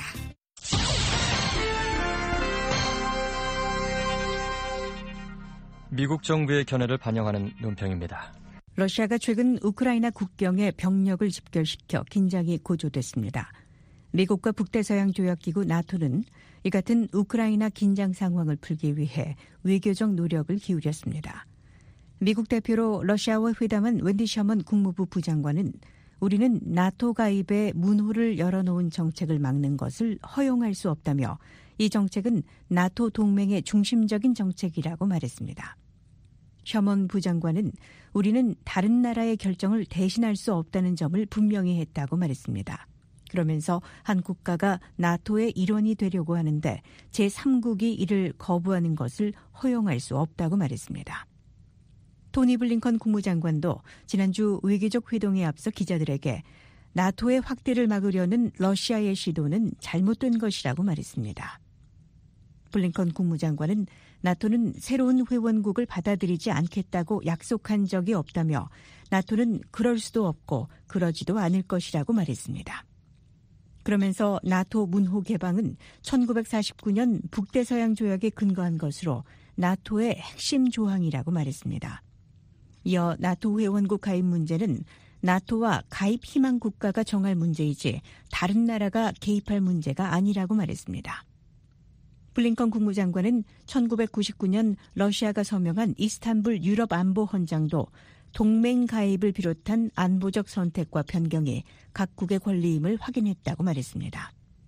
미국 정부의 견해를 반영하는 논평입니다. 러시아가 최근 우크라이나 국경에 병력을 집결시켜 긴장이 고조됐습니다. 미국과 북대서양 조약기구 나토는 이 같은 우크라이나 긴장 상황을 풀기 위해 외교적 노력을 기울였습니다. 미국 대표로 러시아와 회담한 웬디 셔먼 국무부 부장관은 우리는 나토 가입에 문호를 열어놓은 정책을 막는 것을 허용할 수 없다며 이 정책은 나토 동맹의 중심적인 정책이라고 말했습니다. 셔먼 부장관은 우리는 다른 나라의 결정을 대신할 수 없다는 점을 분명히 했다고 말했습니다. 그러면서 한 국가가 나토의 일원이 되려고 하는데 제삼국이 이를 거부하는 것을 허용할 수 없다고 말했습니다. 토니 블링컨 국무장관도 지난주 외교적 회동에 앞서 기자들에게 나토의 확대를 막으려는 러시아의 시도는 잘못된 것이라고 말했습니다. 블링컨 국무장관은 나토는 새로운 회원국을 받아들이지 않겠다고 약속한 적이 없다며 나토는 그럴 수도 없고 그러지도 않을 것이라고 말했습니다. 그러면서 나토 문호 개방은 천구백사십구 년 북대서양 조약에 근거한 것으로 나토의 핵심 조항이라고 말했습니다. 이어 나토 회원국 가입 문제는 나토와 가입 희망 국가가 정할 문제이지 다른 나라가 개입할 문제가 아니라고 말했습니다. 블링컨 국무장관은 천구백구십구 년 러시아가 서명한 이스탄불 유럽 안보 헌장도 동맹 가입을 비롯한 안보적 선택과 변경이 각국의 권리임을 확인했다고 말했습니다.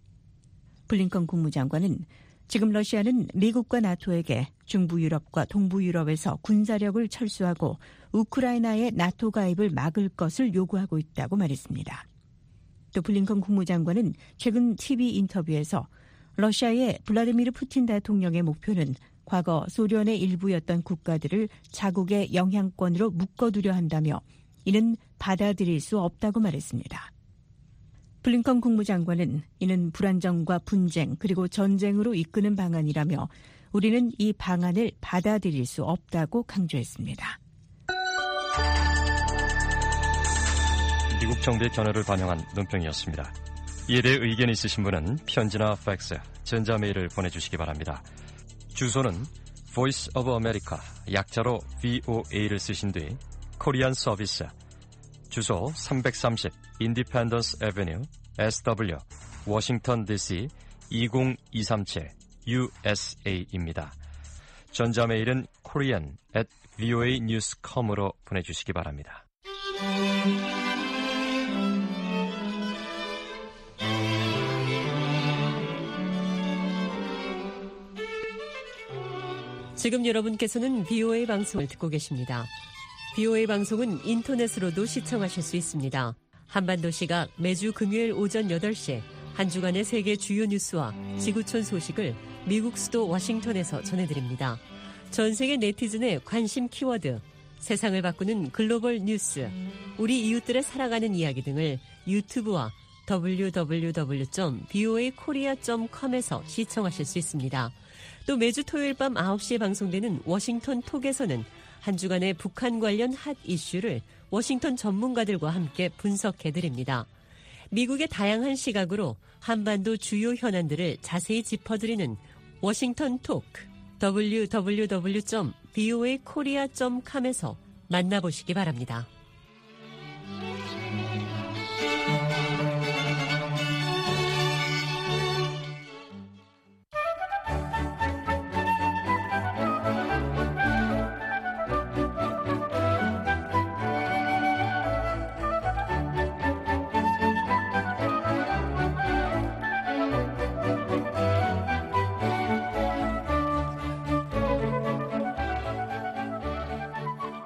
블링컨 국무장관은 지금 러시아는 미국과 나토에게 중부 유럽과 동부 유럽에서 군사력을 철수하고 우크라이나의 나토 가입을 막을 것을 요구하고 있다고 말했습니다. 또 블링컨 국무장관은 최근 티비 인터뷰에서 러시아의 블라디미르 푸틴 대통령의 목표는 과거 소련의 일부였던 국가들을 자국의 영향권으로 묶어두려 한다며 이는 받아들일 수 없다고 말했습니다. 블링컨 국무장관은 이는 불안정과 분쟁 그리고 전쟁으로 이끄는 방안이라며 우리는 이 방안을 받아들일 수 없다고 강조했습니다. 미국 정부의 견해를 반영한 논평이었습니다. 이에 대해 의견이 있으신 분은 편지나 팩스, 전자메일을 보내주시기 바랍니다. 주소는 Voice of America, 약자로 브이오에이를 쓰신 뒤 코리안 서비스, 주소 삼백삼십 Independence Avenue, 에스더블유, 워싱턴 디씨 이공이삼칠 유에스에이입니다. 전자메일은 korean at voa news dot com으로 보내주시기 바랍니다. 지금 여러분께서는 비오에이 방송을 듣고 계십니다. 비오에이 방송은 인터넷으로도 시청하실 수 있습니다. 한반도 시각 매주 금요일 오전 여덟 시 한 주간의 세계 주요 뉴스와 지구촌 소식을 미국 수도 워싱턴에서 전해드립니다. 전 세계 네티즌의 관심 키워드, 세상을 바꾸는 글로벌 뉴스, 우리 이웃들의 살아가는 이야기 등을 유튜브와 더블유 더블유 더블유 점 비오에이 코리아 점 컴에서 시청하실 수 있습니다. 또 매주 토요일 밤 아홉 시에 방송되는 워싱턴 톡에서는 한 주간의 북한 관련 핫 이슈를 워싱턴 전문가들과 함께 분석해드립니다. 미국의 다양한 시각으로 한반도 주요 현안들을 자세히 짚어드리는 워싱턴 톡, 더블유 더블유 더블유 점 비오에이 코리아 점 컴에서 만나보시기 바랍니다.